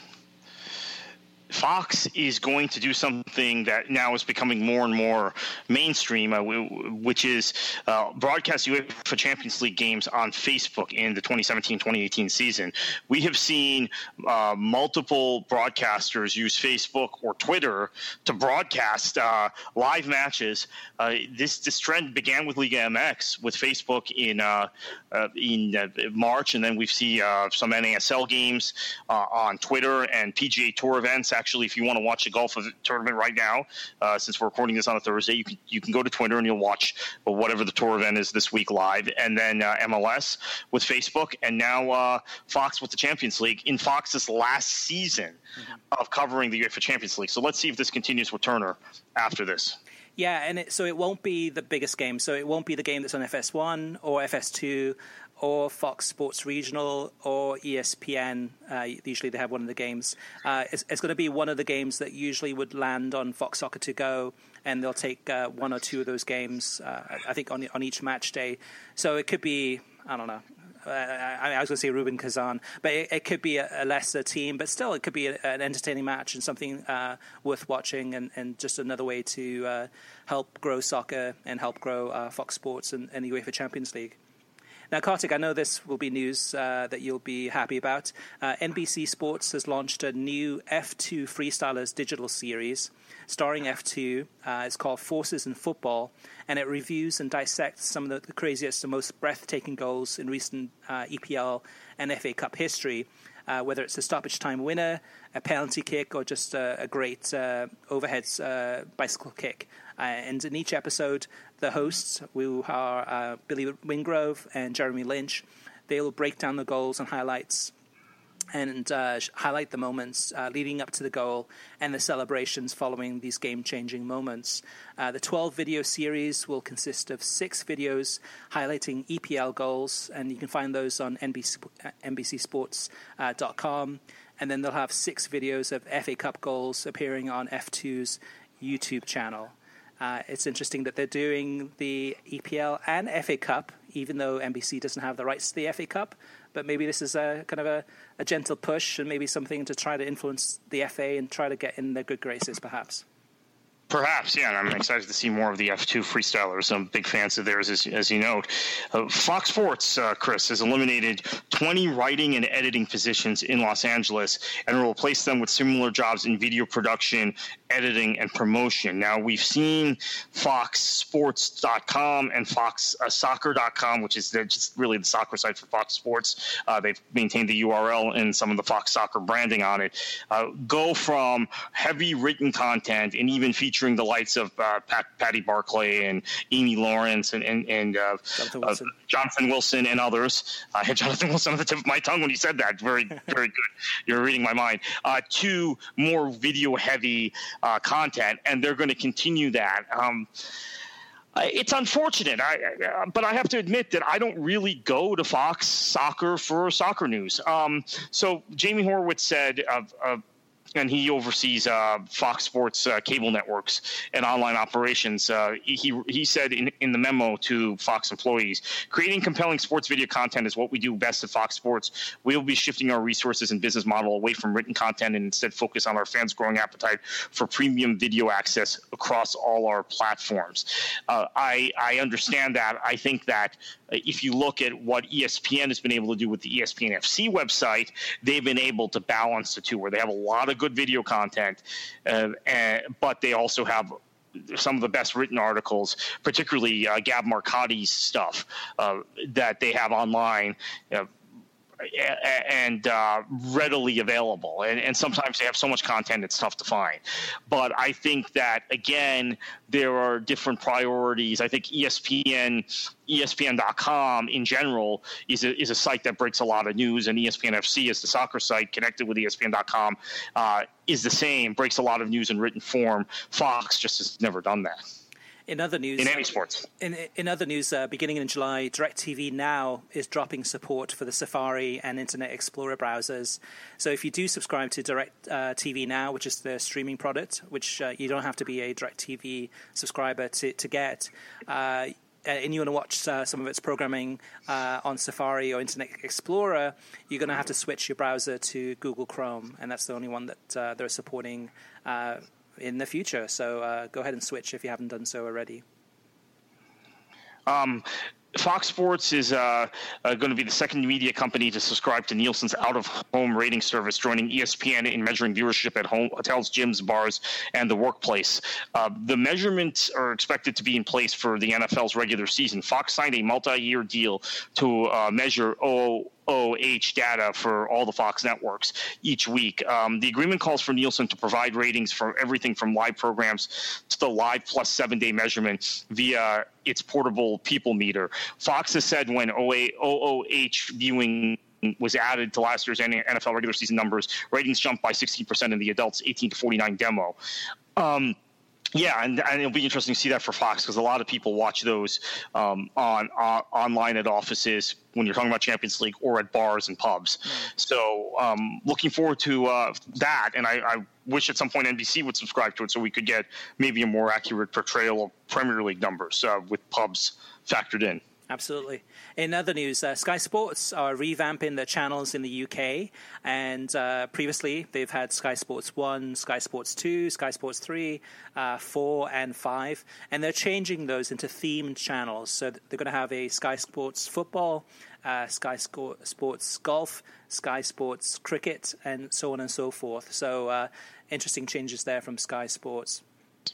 Fox is going to do something that now is becoming more and more mainstream, uh, w- which is uh, broadcast UEFA Champions League games on Facebook in the twenty seventeen twenty eighteen season. We have seen uh, multiple broadcasters use Facebook or Twitter to broadcast uh, live matches. Uh, this this trend began with Liga M X with Facebook in uh, uh, in uh, March, and then we see uh, some N A S L games uh, on Twitter and P G A Tour events. Actually, if you want to watch a golf tournament right now, uh, since we're recording this on a Thursday, you can you can go to Twitter and you'll watch whatever the tour event is this week live, and then uh, M L S with Facebook, and now uh, Fox with the Champions League in Fox's last season mm-hmm. of covering the UEFA Champions League. So let's see if this continues with Turner after this. Yeah, and it, so it won't be the biggest game. So it won't be the game that's on F S one or F S two or Fox Sports Regional or E S P N. Uh, usually they have one of the games. Uh, it's, it's going to be one of the games that usually would land on Fox Soccer To Go, and they'll take uh, one or two of those games, uh, I think, on on each match day. So it could be, I don't know, Uh, I, I was going to say Rubin Kazan, but it, it could be a, a lesser team, but still it could be a, an entertaining match and something uh, worth watching, and, and just another way to uh, help grow soccer and help grow uh, Fox Sports and, and the UEFA Champions League. Now, Kartik, I know this will be news uh, that you'll be happy about. Uh, N B C Sports has launched a new F two Freestylers digital series starring F two. Uh, it's called Forces in Football, and it reviews and dissects some of the, the craziest and most breathtaking goals in recent uh, E P L and F A Cup history, uh, whether it's a stoppage time winner, a penalty kick, or just a, a great uh, overhead uh, bicycle kick. Uh, and in each episode, the hosts, who are uh, Billy Wingrove and Jeremy Lynch, they will break down the goals and highlights and uh, highlight the moments uh, leading up to the goal and the celebrations following these game-changing moments. Uh, the twelve-video series will consist of six videos highlighting E P L goals, and you can find those on N B C, N B C sports dot com. And then they'll have six videos of F A Cup goals appearing on F two's YouTube channel. Uh, it's interesting that they're doing the E P L and F A Cup, even though N B C doesn't have the rights to the F A Cup. But maybe this is a kind of a, a gentle push, and maybe something to try to influence the F A and try to get in their good graces, perhaps. Perhaps, yeah, and I'm excited to see more of the F two freestylers. I'm big fans of theirs, as, as you note. Uh, Fox Sports, uh, Chris, has eliminated twenty writing and editing positions in Los Angeles and will replace them with similar jobs in video production, editing, and promotion. Now, we've seen Fox Sports dot com and Fox Soccer dot com, which is the, just really the soccer site for Fox Sports. Uh, they've maintained the U R L and some of the Fox Soccer branding on it. Uh, go from heavy written content and even featuring featuring the likes of uh, Pat, Patty Barclay and Amy Lawrence and and, and uh, Jonathan Wilson. Uh, Jonathan Wilson and others. I had Jonathan Wilson on the tip of my tongue when you said that. Very, very good. You're reading my mind. Uh, to more video-heavy uh, content, and they're going to continue that. Um, It's unfortunate, I, I, but I have to admit that I don't really go to Fox Soccer for soccer news. Um, so Jamie Horowitz said, uh, uh, and he oversees uh, Fox Sports uh, cable networks and online operations. Uh, he he said in, in the memo to Fox employees, creating compelling sports video content is what we do best at Fox Sports. We will be shifting our resources and business model away from written content and instead focus on our fans' growing appetite for premium video access across all our platforms. Uh, I, I understand that. I think that if you look at what E S P N has been able to do with the E S P N F C website, they've been able to balance the two, where they have a lot of good video content, uh, and, but they also have some of the best written articles, particularly uh, Gab Marcotti's stuff uh, that they have online. Uh, and uh, readily available. And, and sometimes they have so much content it's tough to find. But I think that, again, there are different priorities. I think E S P N, E S P N dot com in general is a, is a site that breaks a lot of news, and E S P N F C is the soccer site connected with E S P N dot com uh, is the same, breaks a lot of news in written form. Fox just has never done that. In other news, in any sports. In, in other news, uh, beginning in July, DirecTV Now is dropping support for the Safari and Internet Explorer browsers. So if you do subscribe to DirecTV Now, which is the streaming product, which uh, you don't have to be a DirecTV subscriber to, to get, uh, and you want to watch uh, some of its programming uh, on Safari or Internet Explorer, you're going to have to switch your browser to Google Chrome, and that's the only one that uh, they're supporting uh in the future. So uh, go ahead and switch if you haven't done so already. Um, Fox Sports is uh, uh, going to be the second media company to subscribe to Nielsen's out-of-home rating service, joining E S P N in measuring viewership at home, hotels, gyms, bars, and the workplace. Uh, the measurements are expected to be in place for the N F L's regular season. Fox signed a multi-year deal to uh, measure O O H data for all the Fox networks each week. Um, the agreement calls for Nielsen to provide ratings for everything from live programs to the live plus seven-day measurement via its portable people meter. Fox has said when O O H viewing was added to last year's N F L regular season numbers, ratings jumped by sixteen percent in the adults eighteen to forty-nine demo. Um, Yeah, and, and it'll be interesting to see that for Fox, because a lot of people watch those um, on uh, online at offices when you're talking about Champions League, or at bars and pubs. Mm. So um, looking forward to uh, that, and I, I wish at some point N B C would subscribe to it so we could get maybe a more accurate portrayal of Premier League numbers uh, with pubs factored in. Absolutely. In other news, uh, Sky Sports are revamping their channels in the U K, and uh, previously they've had Sky Sports one, Sky Sports two, Sky Sports three, uh, four, and five, and they're changing those into themed channels. So they're going to have a Sky Sports football, uh, Sky Sports golf, Sky Sports cricket, and so on and so forth. So uh, interesting changes there from Sky Sports.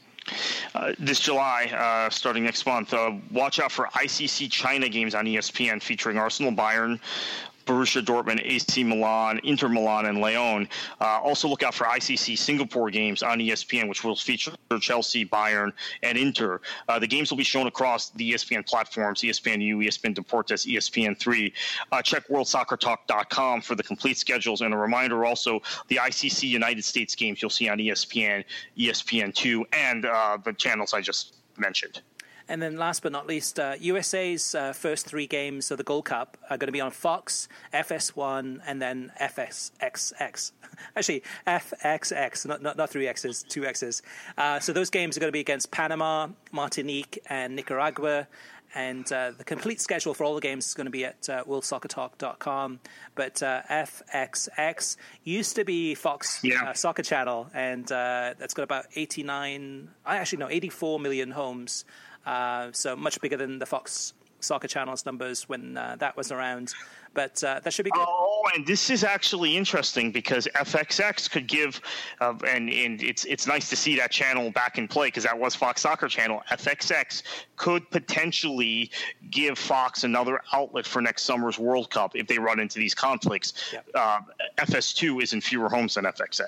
Uh, this July, uh, starting next month, uh, watch out for I C C China games on E S P N featuring Arsenal, Bayern, Borussia Dortmund, A C Milan, Inter Milan, and Lyon. Uh, also look out for I C C Singapore games on E S P N, which will feature Chelsea, Bayern, and Inter. Uh, the games will be shown across the E S P N platforms, E S P N U, E S P N Deportes, E S P N three. Uh, check world soccer talk dot com for the complete schedules, and a reminder also, the I C C United States games you'll see on E S P N, E S P N two, and uh, the channels I just mentioned. And then last but not least, uh, U S A's uh, first three games of the Gold Cup are going to be on Fox, F S one, and then F S X X. Actually, F X X, not, not, not three X's, two X's. Uh, so those games are going to be against Panama, Martinique, and Nicaragua. And uh, the complete schedule for all the games is going to be at uh, world soccer talk dot com. But uh, F X X used to be Fox yeah. uh, Soccer Channel, and uh, that's got about eighty-nine, actually no, eighty-four million homes. Uh, so much bigger than the Fox Soccer Channel's numbers when uh, that was around. But uh, that should be good. Oh, and this is actually interesting because F X X could give, uh, and, and it's it's nice to see that channel back in play because that was Fox Soccer Channel. F X X could potentially give Fox another outlet for next summer's World Cup if they run into these conflicts. Yep. Uh, F S two is in fewer homes than F X X.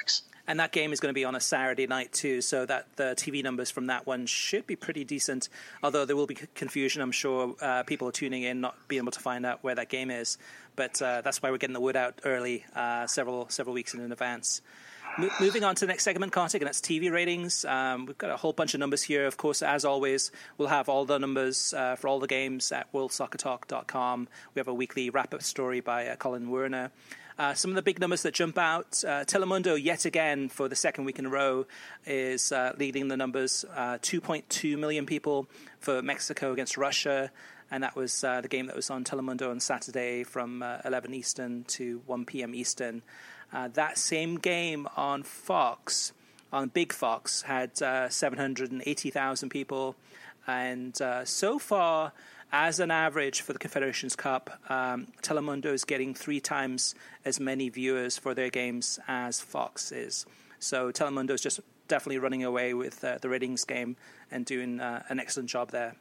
And that game is going to be on a Saturday night too, so that the T V numbers from that one should be pretty decent. Although there will be confusion, I'm sure uh, people are tuning in, not being able to find out where that game is. But uh, that's why we're getting the word out early, uh, several several weeks in advance. Mo- moving on to the next segment, Kartik, and that's T V ratings. Um, we've got a whole bunch of numbers here. Of course, as always, we'll have all the numbers uh, for all the games at world soccer talk dot com. We have a weekly wrap-up story by uh, Colin Werner. Uh, some of the big numbers that jump out, uh, Telemundo, yet again, for the second week in a row, is uh, leading the numbers. Uh, two point two million people for Mexico against Russia, and that was uh, the game that was on Telemundo on Saturday from uh, eleven Eastern to one p.m. Eastern. Uh, that same game on Fox, on Big Fox, had uh, seven hundred eighty thousand people, and uh, so far, as an average for the Confederations Cup, um, Telemundo is getting three times as many viewers for their games as Fox is. So Telemundo is just definitely running away with uh, the ratings game and doing uh, an excellent job there.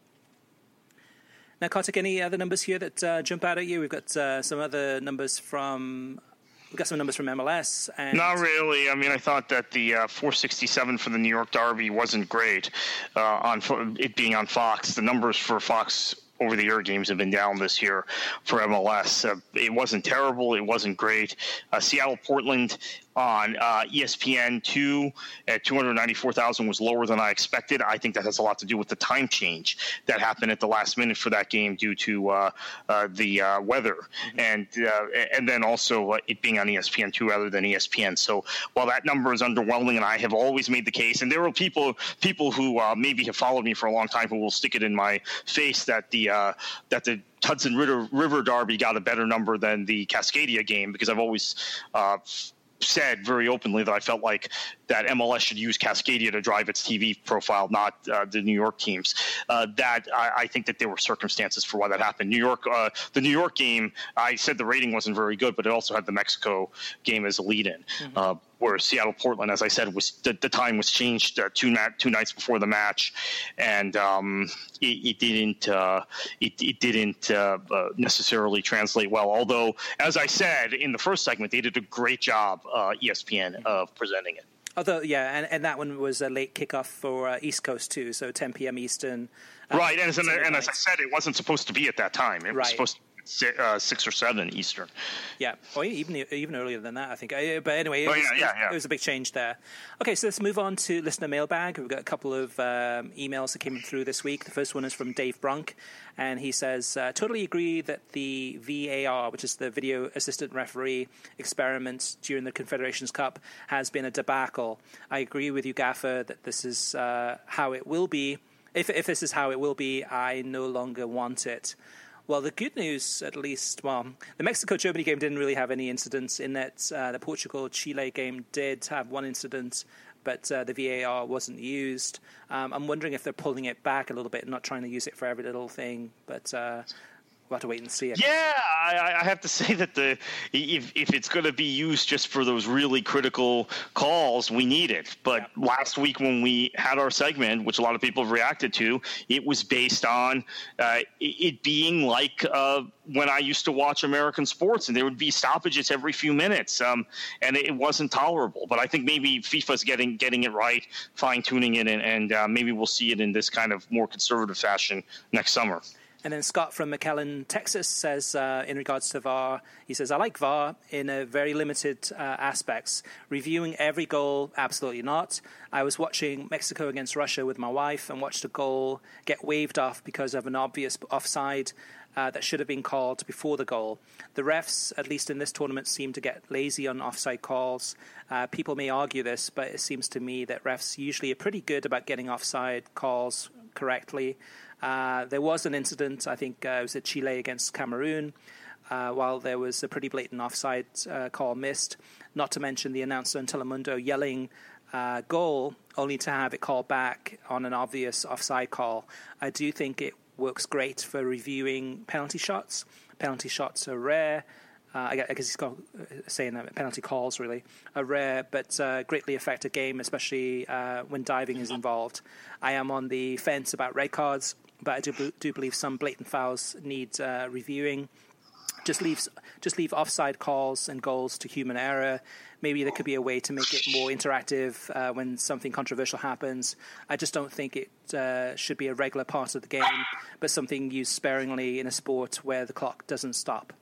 Now, Kartik, any other numbers here that uh, jump out at you? We've got uh, some other numbers from... We've got some numbers from M L S. And Not really. I mean, I thought that the uh, four sixty-seven for the New York Derby wasn't great uh, on it being on Fox. The numbers for Fox over-the-air games have been down this year for M L S. Uh, it wasn't terrible. It wasn't great. Uh, Seattle-Portland on uh, E S P N two at two hundred ninety-four thousand was lower than I expected. I think that has a lot to do with the time change that happened at the last minute for that game due to uh, uh, the uh, weather, mm-hmm. and uh, and then also uh, it being on E S P N two rather than E S P N. So while that number is underwhelming, and I have always made the case, and there are people people who uh, maybe have followed me for a long time who will stick it in my face that the uh, that the Hudson River, River Derby got a better number than the Cascadia game, because I've always uh, said very openly that I felt like that M L S should use Cascadia to drive its T V profile, not uh, the New York teams. Uh, that I, I think that there were circumstances for why that happened. New York, uh, the New York game, I said the rating wasn't very good, but it also had the Mexico game as a lead-in. Mm-hmm. Uh, where Seattle-Portland, as I said, was the, the time was changed uh, two na- two nights before the match, and um, it, it didn't uh, it, it didn't uh, uh, necessarily translate well. Although, as I said in the first segment, they did a great job, uh, E S P N, of presenting it. Although, yeah, and, and that one was a late kickoff for uh, East Coast too, so ten p.m. Eastern. Uh, right, and, and, and as I said, it wasn't supposed to be at that time. It right. was supposed to be Uh, six or seven Eastern. Yeah, or even even earlier than that, I think. But anyway, it, oh, was, yeah, yeah, yeah. it was a big change there. Okay, so let's move on to listener mailbag. We've got a couple of um, emails that came through this week. The first one is from Dave Brunk, and he says, uh, totally agree that the V A R, which is the Video Assistant Referee experiment during the Confederations Cup, has been a debacle. I agree with you, Gaffer, that this is uh, how it will be. If, if this is how it will be, I no longer want it. Well, the good news, at least, well, the Mexico-Germany game didn't really have any incidents in that. Uh, the Portugal-Chile game did have one incident, but uh, the V A R wasn't used. Um, I'm wondering if they're pulling it back a little bit and not trying to use it for every little thing, but uh, we'll have to wait and see. Yeah, I, I have to say that the if if it's going to be used just for those really critical calls, we need it. But yeah. Last week when we had our segment, which a lot of people have reacted to, it was based on uh, it being like uh, when I used to watch American sports, and there would be stoppages every few minutes, um, and it wasn't tolerable. But I think maybe FIFA's getting getting it right, fine tuning it, and, and uh, maybe we'll see it in this kind of more conservative fashion next summer. And then Scott from McAllen, Texas, says, uh, in regards to V A R, he says, I like V A R in a very limited uh, aspects. Reviewing every goal, absolutely not. I was watching Mexico against Russia with my wife and watched a goal get waved off because of an obvious offside uh, that should have been called before the goal. The refs, at least in this tournament, seem to get lazy on offside calls. Uh, people may argue this, but it seems to me that refs usually are pretty good about getting offside calls correctly. Uh, there was an incident, I think uh, it was at Chile against Cameroon, uh, while there was a pretty blatant offside uh, call missed, not to mention the announcer in Telemundo yelling uh, goal, only to have it called back on an obvious offside call. I do think it works great for reviewing penalty shots. Penalty shots are rare. Uh, I guess he's got, uh, saying that penalty calls really are rare, but uh, greatly affect a game, especially uh, when diving is involved. I am on the fence about red cards, but I do, do believe some blatant fouls need uh, reviewing. Just leave, just leave offside calls and goals to human error. Maybe there could be a way to make it more interactive uh, when something controversial happens. I just don't think it uh, should be a regular part of the game, but something used sparingly in a sport where the clock doesn't stop.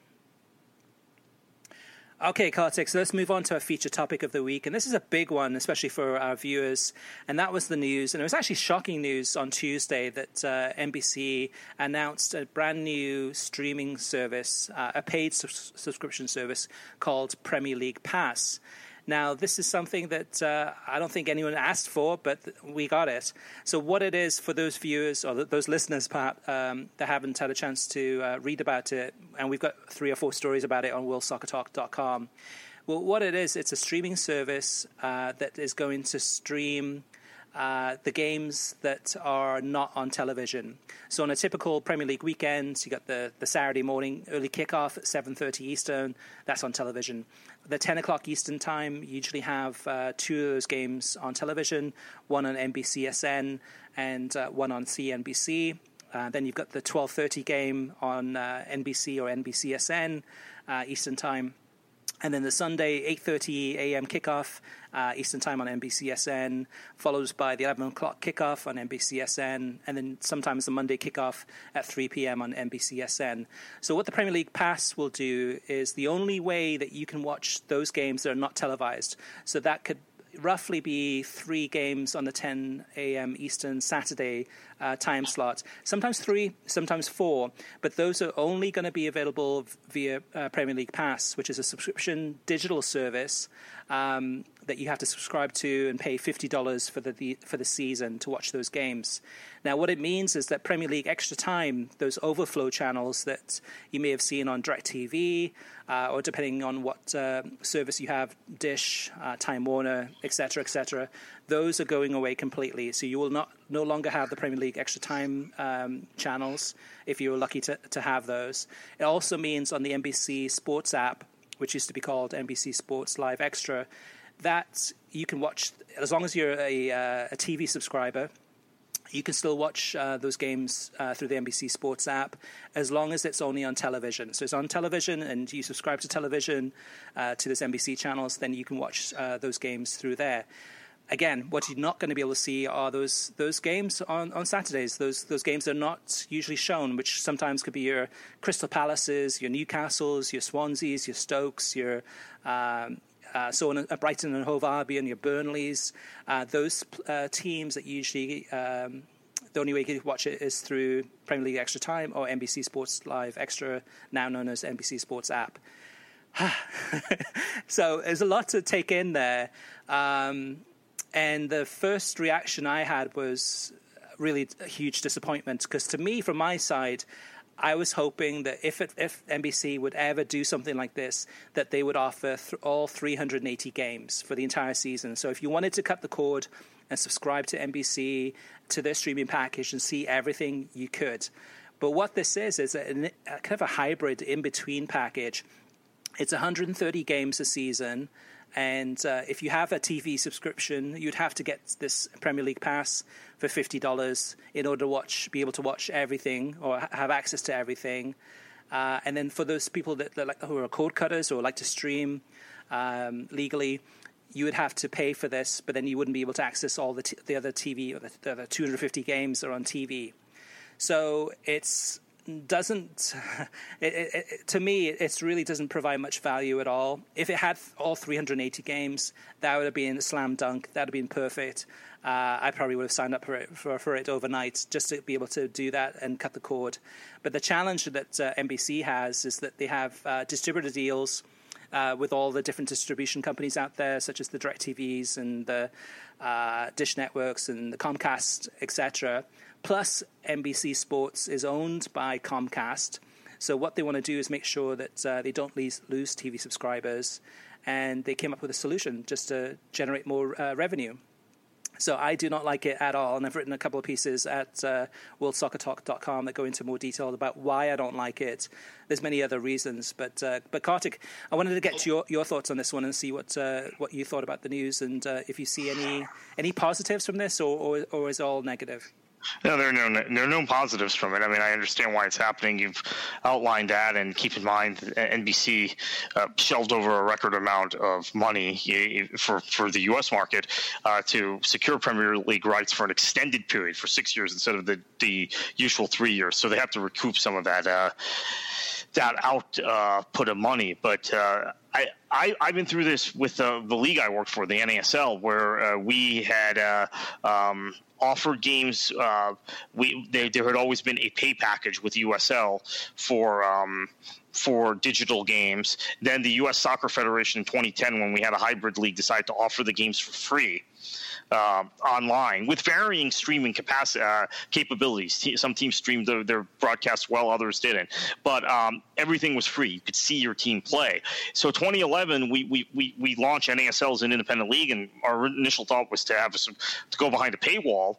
Okay, Kartik, so let's move on to our feature topic of the week. And this is a big one, especially for our viewers. And that was the news. And it was actually shocking news on Tuesday that uh, N B C announced a brand new streaming service, uh, a paid su- subscription service called Premier League Pass. Now, this is something that uh, I don't think anyone asked for, but we got it. So what it is for those viewers or those listeners perhaps, um, that haven't had a chance to uh, read about it, and we've got three or four stories about it on world soccer talk dot com. Well, what it is, it's a streaming service uh, that is going to stream Uh, the games that are not on television. So on a typical Premier League weekend, you got the, the Saturday morning early kickoff at seven thirty Eastern. That's on television. The ten o'clock Eastern time, you usually have uh, two of those games on television, one on N B C S N and uh, one on C N B C. Uh, then you've got the twelve thirty game on uh, N B C or N B C S N uh, Eastern time. And then the Sunday eight thirty a.m. kickoff uh, Eastern time on N B C S N, follows by the eleven o'clock kickoff on N B C S N, and then sometimes the Monday kickoff at three p.m. on N B C S N. So what the Premier League Pass will do is the only way that you can watch those games that are not televised. So that could roughly be three games on the ten a.m. Eastern Saturday uh, time slot. Sometimes three, sometimes four, but those are only going to be available via uh, Premier League Pass, which is a subscription digital service um, that you have to subscribe to and pay fifty dollars for the, the for the season to watch those games. Now, what it means is that Premier League Extra Time, those overflow channels that you may have seen on DirecTV, uh, or depending on what uh, service you have, Dish, uh, Time Warner, et cetera, et cetera, those are going away completely. So you will not no longer have the Premier League Extra Time um, channels if you were lucky to, to have those. It also means on the N B C Sports app, which used to be called N B C Sports Live Extra, that you can watch, as long as you're a, uh, a T V subscriber, you can still watch uh, those games uh, through the N B C Sports app as long as it's only on television. So it's on television and you subscribe to television, uh, to this N B C channels, then you can watch uh, those games through there. Again, what you're not going to be able to see are those those games on, on Saturdays. Those those games are not usually shown, which sometimes could be your Crystal Palaces, your Newcastles, your Swanseas, your Stokes, your um, uh, so on, uh, Brighton and Hove Albion, your Burnleys. Uh, those uh, teams that usually um, the only way you can watch it is through Premier League Extra Time or N B C Sports Live Extra, now known as N B C Sports app. So there's a lot to take in there. Um, And the first reaction I had was really a huge disappointment, because to me, from my side, I was hoping that if it, if N B C would ever do something like this, that they would offer th- all three hundred eighty games for the entire season. So if you wanted to cut the cord and subscribe to N B C, to their streaming package and see everything, you could. But what this is, is a, a kind of a hybrid in-between package. It's one hundred thirty games a season. And uh, if you have a T V subscription, you'd have to get this Premier League Pass for fifty dollars in order to watch, be able to watch everything or ha- have access to everything. Uh, and then for those people that, that like, who are cord cutters or like to stream um, legally, you would have to pay for this, but then you wouldn't be able to access all the, t- the other T V or the, the other two hundred fifty games that are on T V. So it's doesn't it, it, it, to me it really doesn't provide much value at all. If it had all three hundred eighty games, that would have been a slam dunk. That would have been perfect. uh, I probably would have signed up for it for, for it overnight just to be able to do that and cut the cord. But the challenge that uh, N B C has is that they have uh, distributor deals uh, with all the different distribution companies out there, such as the DirecTVs and the uh, Dish Networks and the Comcast, et cetera. Plus, N B C Sports is owned by Comcast. So what they want to do is make sure that uh, they don't lose, lose T V subscribers. And they came up with a solution just to generate more uh, revenue. So I do not like it at all. And I've written a couple of pieces at uh, world soccer talk dot com that go into more detail about why I don't like it. There's many other reasons. But uh, but Kartik, I wanted to get to your, your thoughts on this one and see what uh, what you thought about the news and uh, if you see any any positives from this or, or, or is it all negative? No, there are no there are no positives from it. I mean, I understand why it's happening. You've outlined that, and keep in mind, N B C uh, shelved over a record amount of money for for the U S market uh, to secure Premier League rights for an extended period for six years instead of the the usual three years. So they have to recoup some of that uh, that output uh, of money, but. Uh, I, I, I've been through this with uh, the league I worked for, the N A S L, where uh, we had uh, um, offered games. Uh, we they, there had always been a pay package with U S L for um, for digital games. Then the U S Soccer Federation in twenty ten, when we had a hybrid league, decided to offer the games for free. Uh, online with varying streaming capacity uh, capabilities. Some teams streamed their, their broadcasts well, others didn't. But um, everything was free. You could see your team play. So twenty eleven, we we we, we launched N A S L as an independent league, and our initial thought was to have some, to go behind a paywall.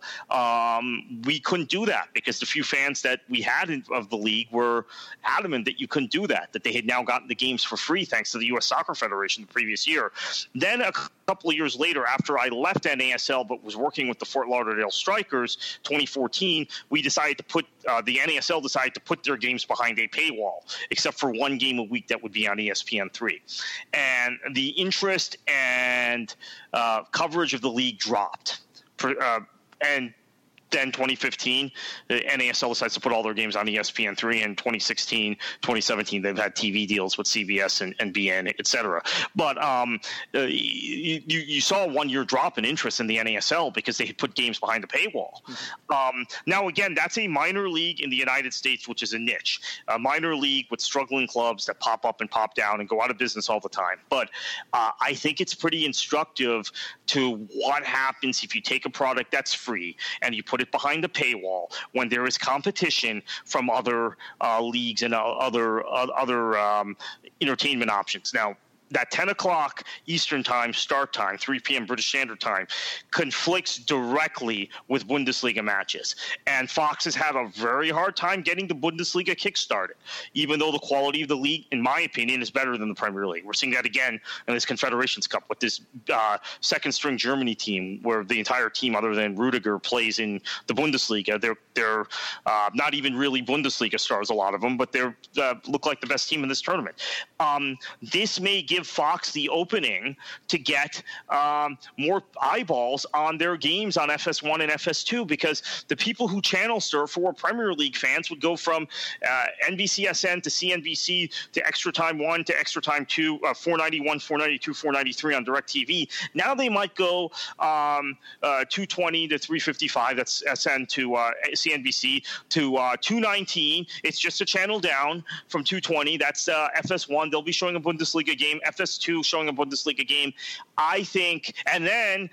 Um, we couldn't do that because the few fans that we had in, of the league were adamant that you couldn't do that. That they had now gotten the games for free thanks to the U S Soccer Federation the previous year. Then a couple of years later, after I left N A S L but was working with the Fort Lauderdale Strikers, twenty fourteen, we decided to put uh, the N A S L decided to put their games behind a paywall, except for one game a week that would be on E S P N three, and the interest and uh, coverage of the league dropped, uh, and. Then twenty fifteen, the N A S L decides to put all their games on E S P N three. And twenty sixteen, twenty seventeen, they've had T V deals with C B S and N B N, et cetera. But um, uh, you, you saw a one-year drop in interest in the N A S L because they had put games behind a paywall. Mm-hmm. Um, now, again, that's a minor league in the United States, which is a niche. A minor league with struggling clubs that pop up and pop down and go out of business all the time. But uh, I think it's pretty instructive to what happens if you take a product that's free and you put it behind the paywall when there is competition from other uh, leagues and uh, other uh, other um, entertainment options. Now, that ten o'clock Eastern time start time, three p.m. British Standard Time, conflicts directly with Bundesliga matches. And Fox has had a very hard time getting the Bundesliga kick-started, even though the quality of the league, in my opinion, is better than the Premier League. We're seeing that again in this Confederations Cup with this uh, second-string Germany team where the entire team, other than Rudiger, plays in the Bundesliga. They're, they're uh, not even really Bundesliga stars, a lot of them, but they uh, look like the best team in this tournament. Um, this may give Fox the opening to get um, more eyeballs on their games on F S one and F S two, because the people who channel surf for Premier League fans would go from uh, N B C S N to C N B C to Extra Time one to Extra Time two, uh, four ninety-one, four ninety-two, four ninety-three on DirecTV. Now they might go um, uh, two twenty to three fifty-five, that's S N to uh, C N B C, to uh, two nineteen. It's just a channel down from two twenty. That's uh, F S one. They'll be showing a Bundesliga game. F S two showing a Bundesliga game. I think, and then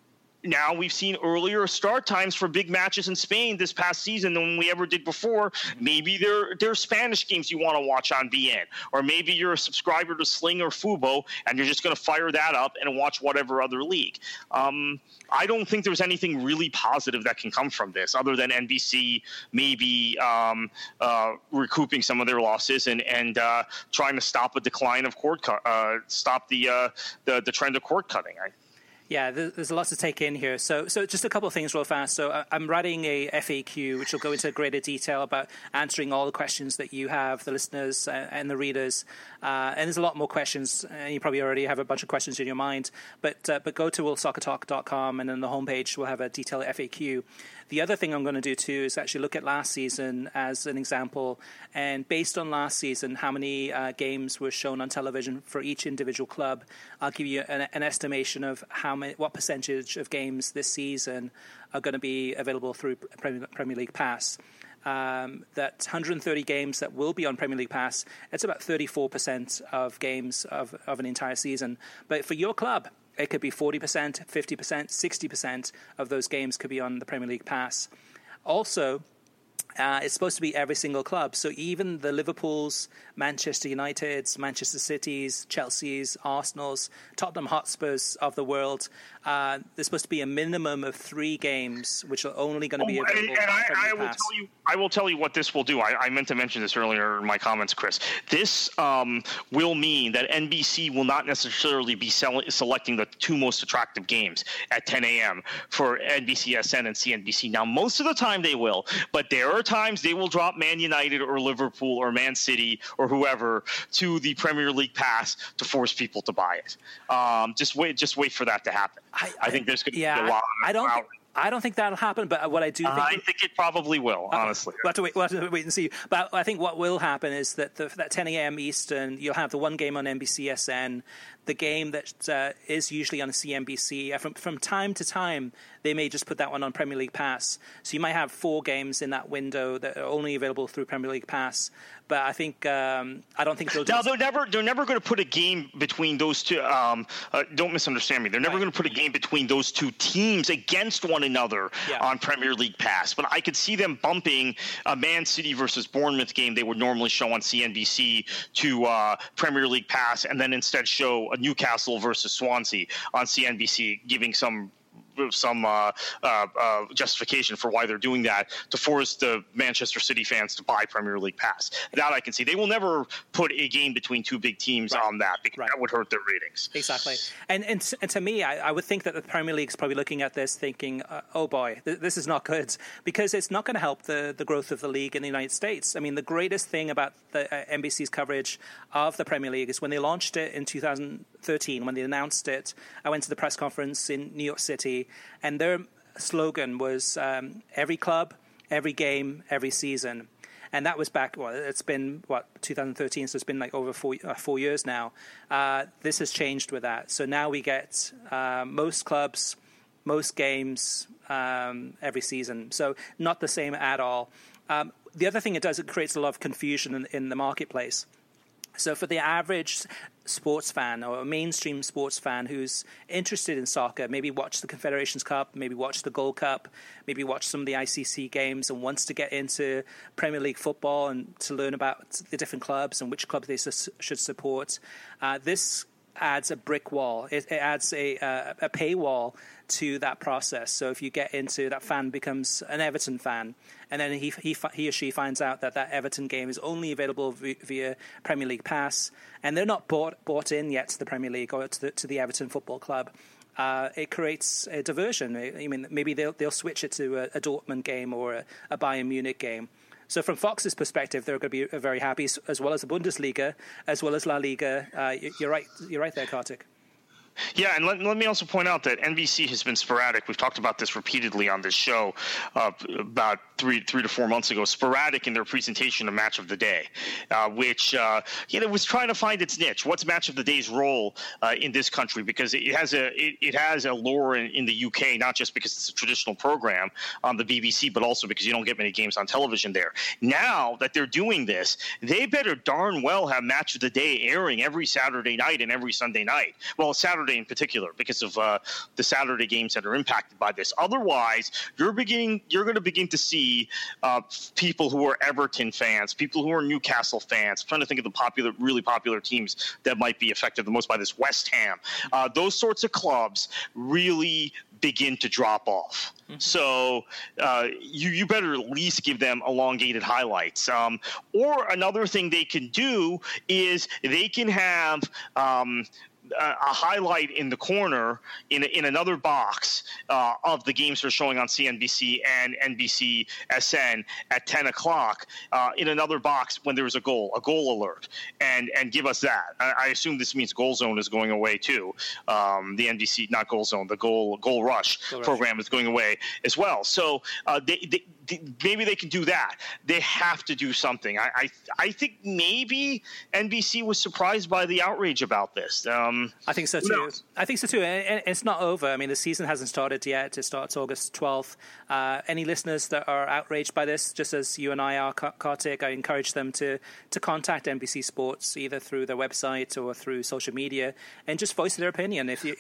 now we've seen earlier start times for big matches in Spain this past season than we ever did before. Maybe there there are Spanish games you want to watch on B N, or maybe you're a subscriber to Sling or Fubo and you're just going to fire that up and watch whatever other league. Um, I don't think there's anything really positive that can come from this, other than N B C maybe um, uh, recouping some of their losses and and uh, trying to stop a decline of cord cut, uh, stop the uh, the the trend of cord cutting. I, Yeah, there's a lot to take in here. So so just a couple of things real fast. So I'm writing a F A Q, which will go into greater detail about answering all the questions that you have, the listeners and the readers. Uh, and there's a lot more questions. And you probably already have a bunch of questions in your mind. But uh, but go to world soccer talk dot com, and then the homepage will have a detailed F A Q. The other thing I'm going to do, too, is actually look at last season as an example. And based on last season, how many uh, games were shown on television for each individual club, I'll give you an, an estimation of how many, what percentage of games this season are going to be available through Premier League Pass. Um, that one hundred thirty games that will be on Premier League Pass, it's about thirty-four percent of games of, of an entire season. But for your club, it could be forty percent, fifty percent, sixty percent of those games could be on the Premier League Pass. Also, Uh, it's supposed to be every single club. So even the Liverpools, Manchester Uniteds, Manchester Cities, Chelseas, Arsenals, Tottenham Hotspurs of the world, uh, there's supposed to be a minimum of three games, which are only going to be oh, available. And, and I, I will Pass. tell you, I will tell you what this will do. I, I meant to mention this earlier in my comments, Chris. This um, will mean that N B C will not necessarily be sell- selecting the two most attractive games at ten a.m. for N B C S N and C N B C. Now, most of the time they will, but there are times they will drop Man United or Liverpool or Man City or whoever to the Premier League Pass to force people to buy it. Um, just wait, just wait for that to happen. I, I think there's going to yeah, be a lot. I, I don't. Think, I don't think that'll happen. But what I do think, I think it probably will. Uh, honestly, we'll have, to wait, we'll have to wait and see. But I think what will happen is that the, that ten a.m. Eastern, you'll have the one game on N B C S N, the game that uh, is usually on C N B C. From from time to time, they may just put that one on Premier League Pass. So you might have four games in that window that are only available through Premier League Pass. But I think um, I don't think they'll. Now they're never they're never going to put a game between those two. Um, uh, don't misunderstand me. They're never right. going to put a game between those two teams against one another yeah. on Premier League Pass. But I could see them bumping a Man City versus Bournemouth game they would normally show on C N B C to uh, Premier League Pass, and then instead show a Newcastle versus Swansea on C N B C, giving some. some uh, uh, uh, justification for why they're doing that to force the Manchester City fans to buy Premier League Pass. That I can see. They will never put a game between two big teams right. on that because right. that would hurt their ratings. Exactly. And and, and to me, I, I would think that the Premier League is probably looking at this thinking, uh, oh boy, th- this is not good, because it's not going to help the, the growth of the league in the United States. I mean, the greatest thing about the uh, N B C's coverage of the Premier League is when they launched it in two thousand thirteen, when they announced it, I went to the press conference in New York City, and their slogan was um, every club, every game, every season. And that was back, well, it's been, what, two thousand thirteen, so it's been like over four, uh, four years now. Uh, this has changed with that. So now we get uh, most clubs, most games um, every season. So not the same at all. Um, the other thing it does, it creates a lot of confusion in, in the marketplace. So for the average sports fan or a mainstream sports fan who's interested in soccer, maybe watch the Confederations Cup, maybe watch the Gold Cup, maybe watch some of the I C C games and wants to get into Premier League football and to learn about the different clubs and which clubs they su- should support, uh, this adds a brick wall. It, it adds a, uh, a paywall to that process. So if you get into that, fan becomes an Everton fan, and then he he he or she finds out that that Everton game is only available via, via Premier League Pass, and they're not bought bought in yet to the Premier League or to the, to the Everton Football Club. Uh, it creates a diversion. I mean, maybe they'll they'll switch it to a, a Dortmund game or a, a Bayern Munich game. So from Fox's perspective, they're going to be very happy, as well as the Bundesliga, as well as La Liga. Uh, you're right. You're right there, Kartik. Yeah, and let, let me also point out that N B C has been sporadic. We've talked about this repeatedly on this show uh, about three three to four months ago. Sporadic in their presentation of Match of the Day, uh, which uh, you know was trying to find its niche. What's Match of the Day's role uh, in this country? Because it has a it, it has a lore in, in the U K, not just because it's a traditional program on the B B C, but also because you don't get many games on television there. Now that they're doing this, they better darn well have Match of the Day airing every Saturday night and every Sunday night. Well, Saturday in particular, because of uh, the Saturday games that are impacted by this. Otherwise, you're beginning, you're going to begin to see uh, people who are Everton fans, people who are Newcastle fans. I'm trying to think of the popular, really popular teams that might be affected the most by this. West Ham, uh, those sorts of clubs really begin to drop off. Mm-hmm. So uh, you you better at least give them elongated highlights. Um, or another thing they can do is they can have um, a highlight in the corner in in another box uh, of the games they're showing on C N B C and N B C S N at ten o'clock uh, in another box when there's a goal, a goal alert, and and give us that. I, I assume this means Goal Zone is going away too. Um, the N B C, not Goal Zone, the Goal Goal Rush goal program rush. is going away as well. So uh, they, they, they, maybe they can do that. They have to do something. I I, I think maybe N B C was surprised by the outrage about this. Um, I think so too. I think so too. And it's not over. I mean, the season hasn't started yet. It starts August twelfth. Uh, any listeners that are outraged by this, just as you and I are, Kartik, I encourage them to to contact N B C Sports either through their website or through social media and just voice their opinion. If you if you're not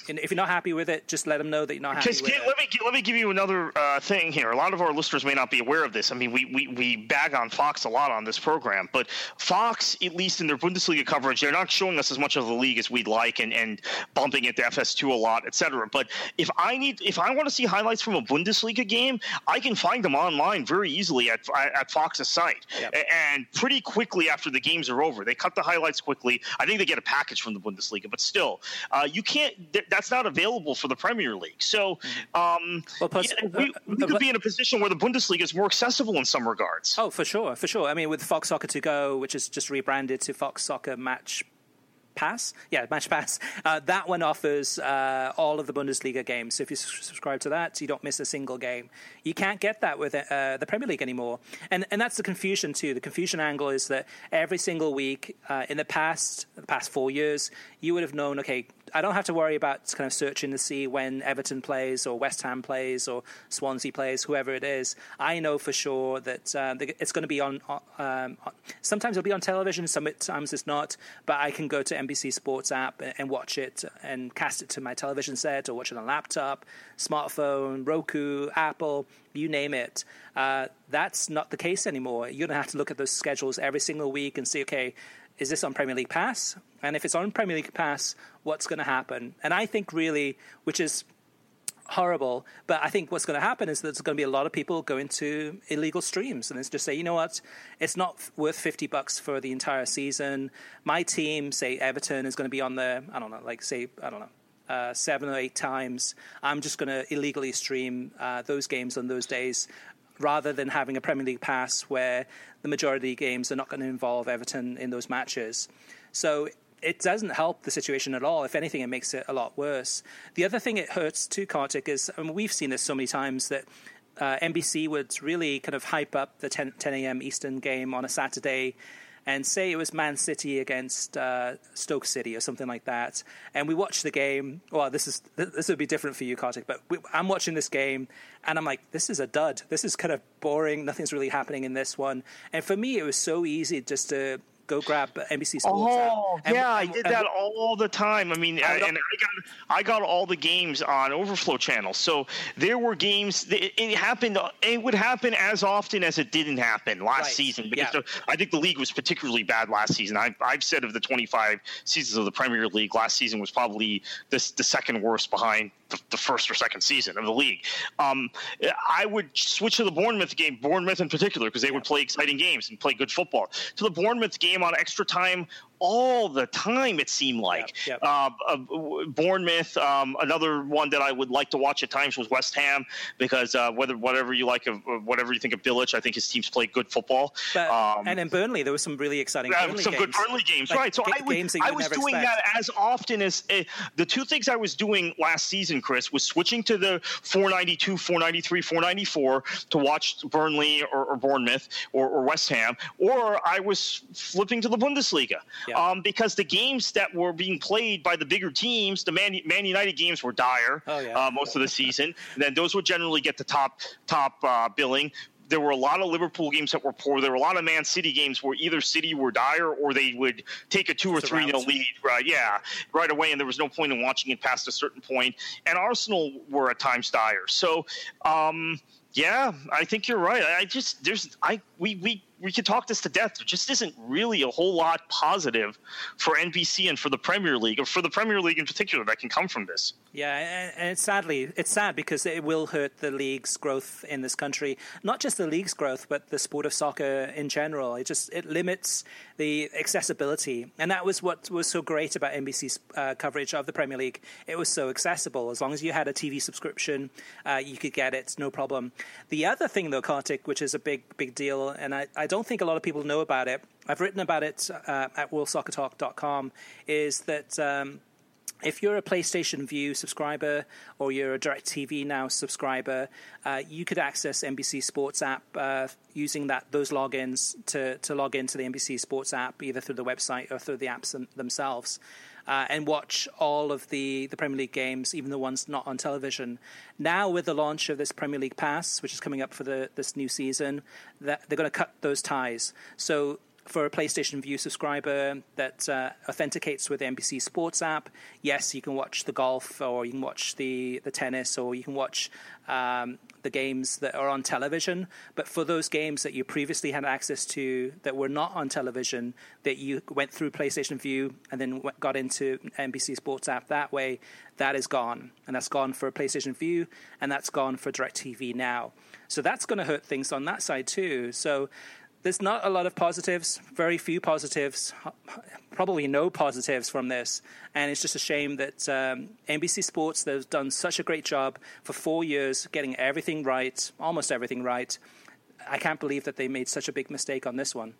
And if you're not happy with it, just let them know that you're not happy with get, it. Let me, let me give you another uh, thing here. A lot of our listeners may not be aware of this. I mean, we, we, we bag on Fox a lot on this program, but Fox, at least in their Bundesliga coverage, they're not showing us as much of the league as we'd like and, and bumping it to F S two a lot, et cetera. But if I need, if I want to see highlights from a Bundesliga game, I can find them online very easily at, at Fox's site. Yep. And pretty quickly after the games are over, they cut the highlights quickly. I think they get a package from the Bundesliga, but still, uh, you can't, th- that's not available for the Premier League. So um, well, plus, yeah, we, we uh, could be in a position where the Bundesliga is more accessible in some regards. Oh, for sure, for sure. I mean, with Fox Soccer To Go, which is just rebranded to Fox Soccer Match Pass, yeah, Match Pass. Uh, that one offers uh, all of the Bundesliga games. So if you subscribe to that, you don't miss a single game. You can't get that with uh, the Premier League anymore, and and that's the confusion too. The confusion angle is that every single week uh, in the past, the past four years, you would have known, okay, I don't have to worry about kind of searching to see when Everton plays or West Ham plays or Swansea plays, whoever it is. I know for sure that uh, it's going to be on. Um, sometimes it'll be on television, sometimes it's not. But I can go to N B C Sports app and watch it and cast it to my television set or watch it on laptop, smartphone, Roku, Apple, you name it. Uh, that's not the case anymore. You're going to have to look at those schedules every single week and see, okay, is this on Premier League Pass? And if it's on Premier League Pass, what's going to happen? And I think really, which is horrible, but I think what's going to happen is that there's going to be a lot of people going to illegal streams and it's just say, you know what, it's not worth fifty bucks for the entire season. My team, say Everton, is going to be on there, I don't know, like say, I don't know, Uh, seven or eight times. I'm just going to illegally stream uh, those games on those days rather than having a Premier League Pass where the majority of games are not going to involve Everton in those matches. So it doesn't help the situation at all. If anything, it makes it a lot worse. The other thing it hurts too, Kartik, is, I mean, we've seen this so many times that uh, N B C would really kind of hype up the ten a.m. Eastern game on a Saturday and say it was Man City against uh, Stoke City or something like that, and we watch the game. Well, this is this would be different for you, Kartik, but we, I'm watching this game, and I'm like, this is a dud. This is kind of boring. Nothing's really happening in this one. And for me, it was so easy just to go grab N B C Sports. Oh, and, yeah, and, I did and, that all the time. I mean, I and I got I got all the games on Overflow Channel. So there were games. It, it happened. It would happen as often as it didn't happen last right. season. Because yeah. the, I think the league was particularly bad last season. I, I've said of the twenty-five seasons of the Premier League, last season was probably the, the second worst behind the, the first or second season of the league. Um, I would switch to the Bournemouth game, Bournemouth in particular, because they yeah. would play exciting games and play good football. To the Bournemouth game on extra time all the time, it seemed like. Yep, yep. Uh, uh, Bournemouth, um, another one that I would like to watch at times was West Ham, because uh, whether whatever you like of whatever you think of Bilic, I think his teams play good football. But, um, and in Burnley, there was some really exciting uh, Burnley some games. good Burnley games, like, right? So g- I, would, I was doing expect. that as often as uh, the two things I was doing last season, Chris, was switching to the four ninety-two, four ninety-three, four ninety-four to watch Burnley or, or Bournemouth or, or West Ham, or I was flipping to the Bundesliga, yeah. um, because the games that were being played by the bigger teams, the Man, Man United games were dire oh, yeah. uh, most of the season. And then those would generally get the top top uh, billing. There were a lot of Liverpool games that were poor. There were a lot of Man City games where either City were dire or they would take a two or three nil lead, right? Yeah, right away, and there was no point in watching it past a certain point. And Arsenal were at times dire. So, um, yeah, I think you're right. I just there's I we we. we could talk this to death. There just isn't really a whole lot positive for N B C and for the Premier League, or for the Premier League in particular, that can come from this. Yeah, and it's sadly, it's sad because it will hurt the league's growth in this country. Not just the league's growth, but the sport of soccer in general. It just it limits the accessibility, and that was what was so great about N B C's uh, coverage of the Premier League. It was so accessible. As long as you had a T V subscription, uh, you could get it, no problem. The other thing, though, Kartik, which is a big, big deal, and I, I don't think a lot of people know about it, I've written about it uh, at world soccer talk dot com, is that um, if you're a PlayStation Vue subscriber or you're a DirecTV Now subscriber, uh, you could access N B C Sports app uh, using that those logins to, to log into the N B C Sports app, either through the website or through the apps them, themselves. Uh, and watch all of the, the Premier League games, even the ones not on television. Now, with the launch of this Premier League Pass, which is coming up for the, this new season, that they're going to cut those ties. So for a PlayStation Vue subscriber that uh, authenticates with the N B C Sports app, yes, you can watch the golf, or you can watch the, the tennis, or you can watch um, the games that are on television. But for those games that you previously had access to that were not on television, that you went through PlayStation Vue and then got into N B C Sports app that way, that is gone. And that's gone for PlayStation Vue, and that's gone for DirecTV Now. So that's going to hurt things on that side too. So there's not a lot of positives, very few positives, probably no positives from this. And it's just a shame that um, N B C Sports, they've done such a great job for four years getting everything right, almost everything right. I can't believe that they made such a big mistake on this one.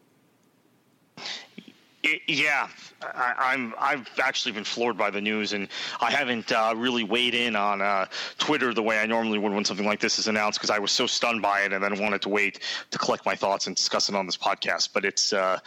Yeah, I, I'm. I've actually been floored by the news, and I haven't uh, really weighed in on uh, Twitter the way I normally would when something like this is announced, because I was so stunned by it, and then wanted to wait to collect my thoughts and discuss it on this podcast. But it's uh,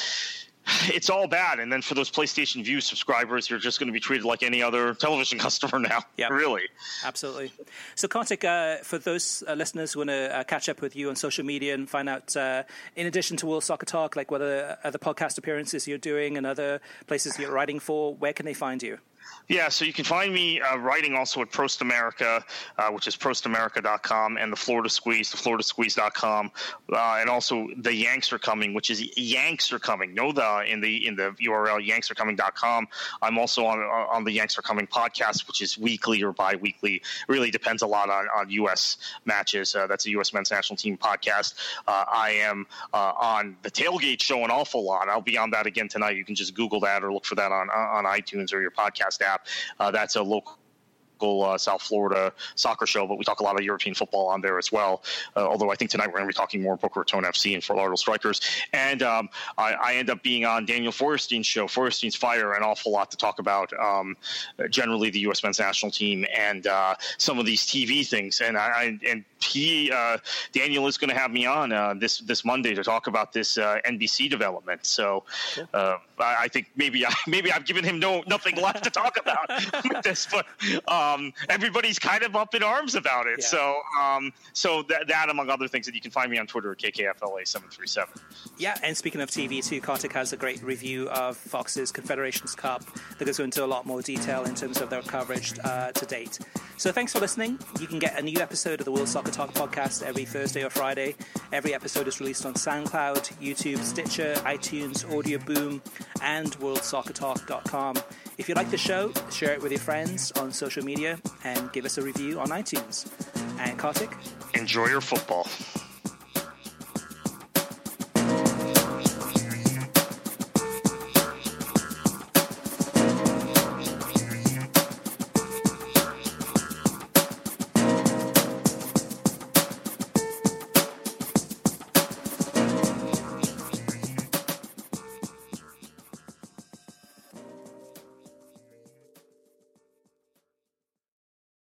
it's all bad. And then for those PlayStation Vue subscribers, you're just going to be treated like any other television customer now. Yeah, really. Absolutely. So, Kartik, uh, for those uh, listeners who want to uh, catch up with you on social media and find out, uh, in addition to World Soccer Talk, like whether other podcast appearances you're doing and other places you're writing for, where can they find you? Yeah, so you can find me uh, writing also at Prost America, uh, which is prost america dot com, and the Florida Squeeze, the florida squeeze dot com, uh, and also the Yanks Are Coming, which is Yanks Are Coming. Know the in the in the U R L yanks are coming dot com. I'm also on on the Yanks Are Coming podcast, which is weekly or bi-weekly. It really depends a lot on, on U S matches. Uh, that's a U S men's national team podcast. Uh, I am uh, on the Tailgate Show an awful lot. I'll be on that again tonight. You can just Google that or look for that on on iTunes or your podcast app. Uh, that's a local Uh, South Florida soccer show, but we talk a lot of European football on there as well. Uh, although I think tonight we're going to be talking more Boca Raton F C and Fort Lauderdale Strikers. And um, I, I end up being on Daniel Feuerstein's show, Feuerstein's Fire, an awful lot to talk about. Um, generally, the U S men's national team and uh, some of these T V things. And I, I and he uh, Daniel is going to have me on uh, this this Monday to talk about this uh, N B C development. So uh, I, I think maybe I, maybe I've given him no nothing left to talk about with this, but. Um, Um, everybody's kind of up in arms about it. Yeah. So um, so that, that, among other things, that you can find me on Twitter at K K F L A seven three seven. Yeah, and speaking of T V too, Kartik has a great review of Fox's Confederations Cup that goes into a lot more detail in terms of their coverage uh, to date. So thanks for listening. You can get a new episode of the World Soccer Talk podcast every Thursday or Friday. Every episode is released on SoundCloud, YouTube, Stitcher, iTunes, Audio Boom, and world soccer talk dot com. If you like the show, share it with your friends on social media and give us a review on iTunes. And Kartik? Enjoy your football.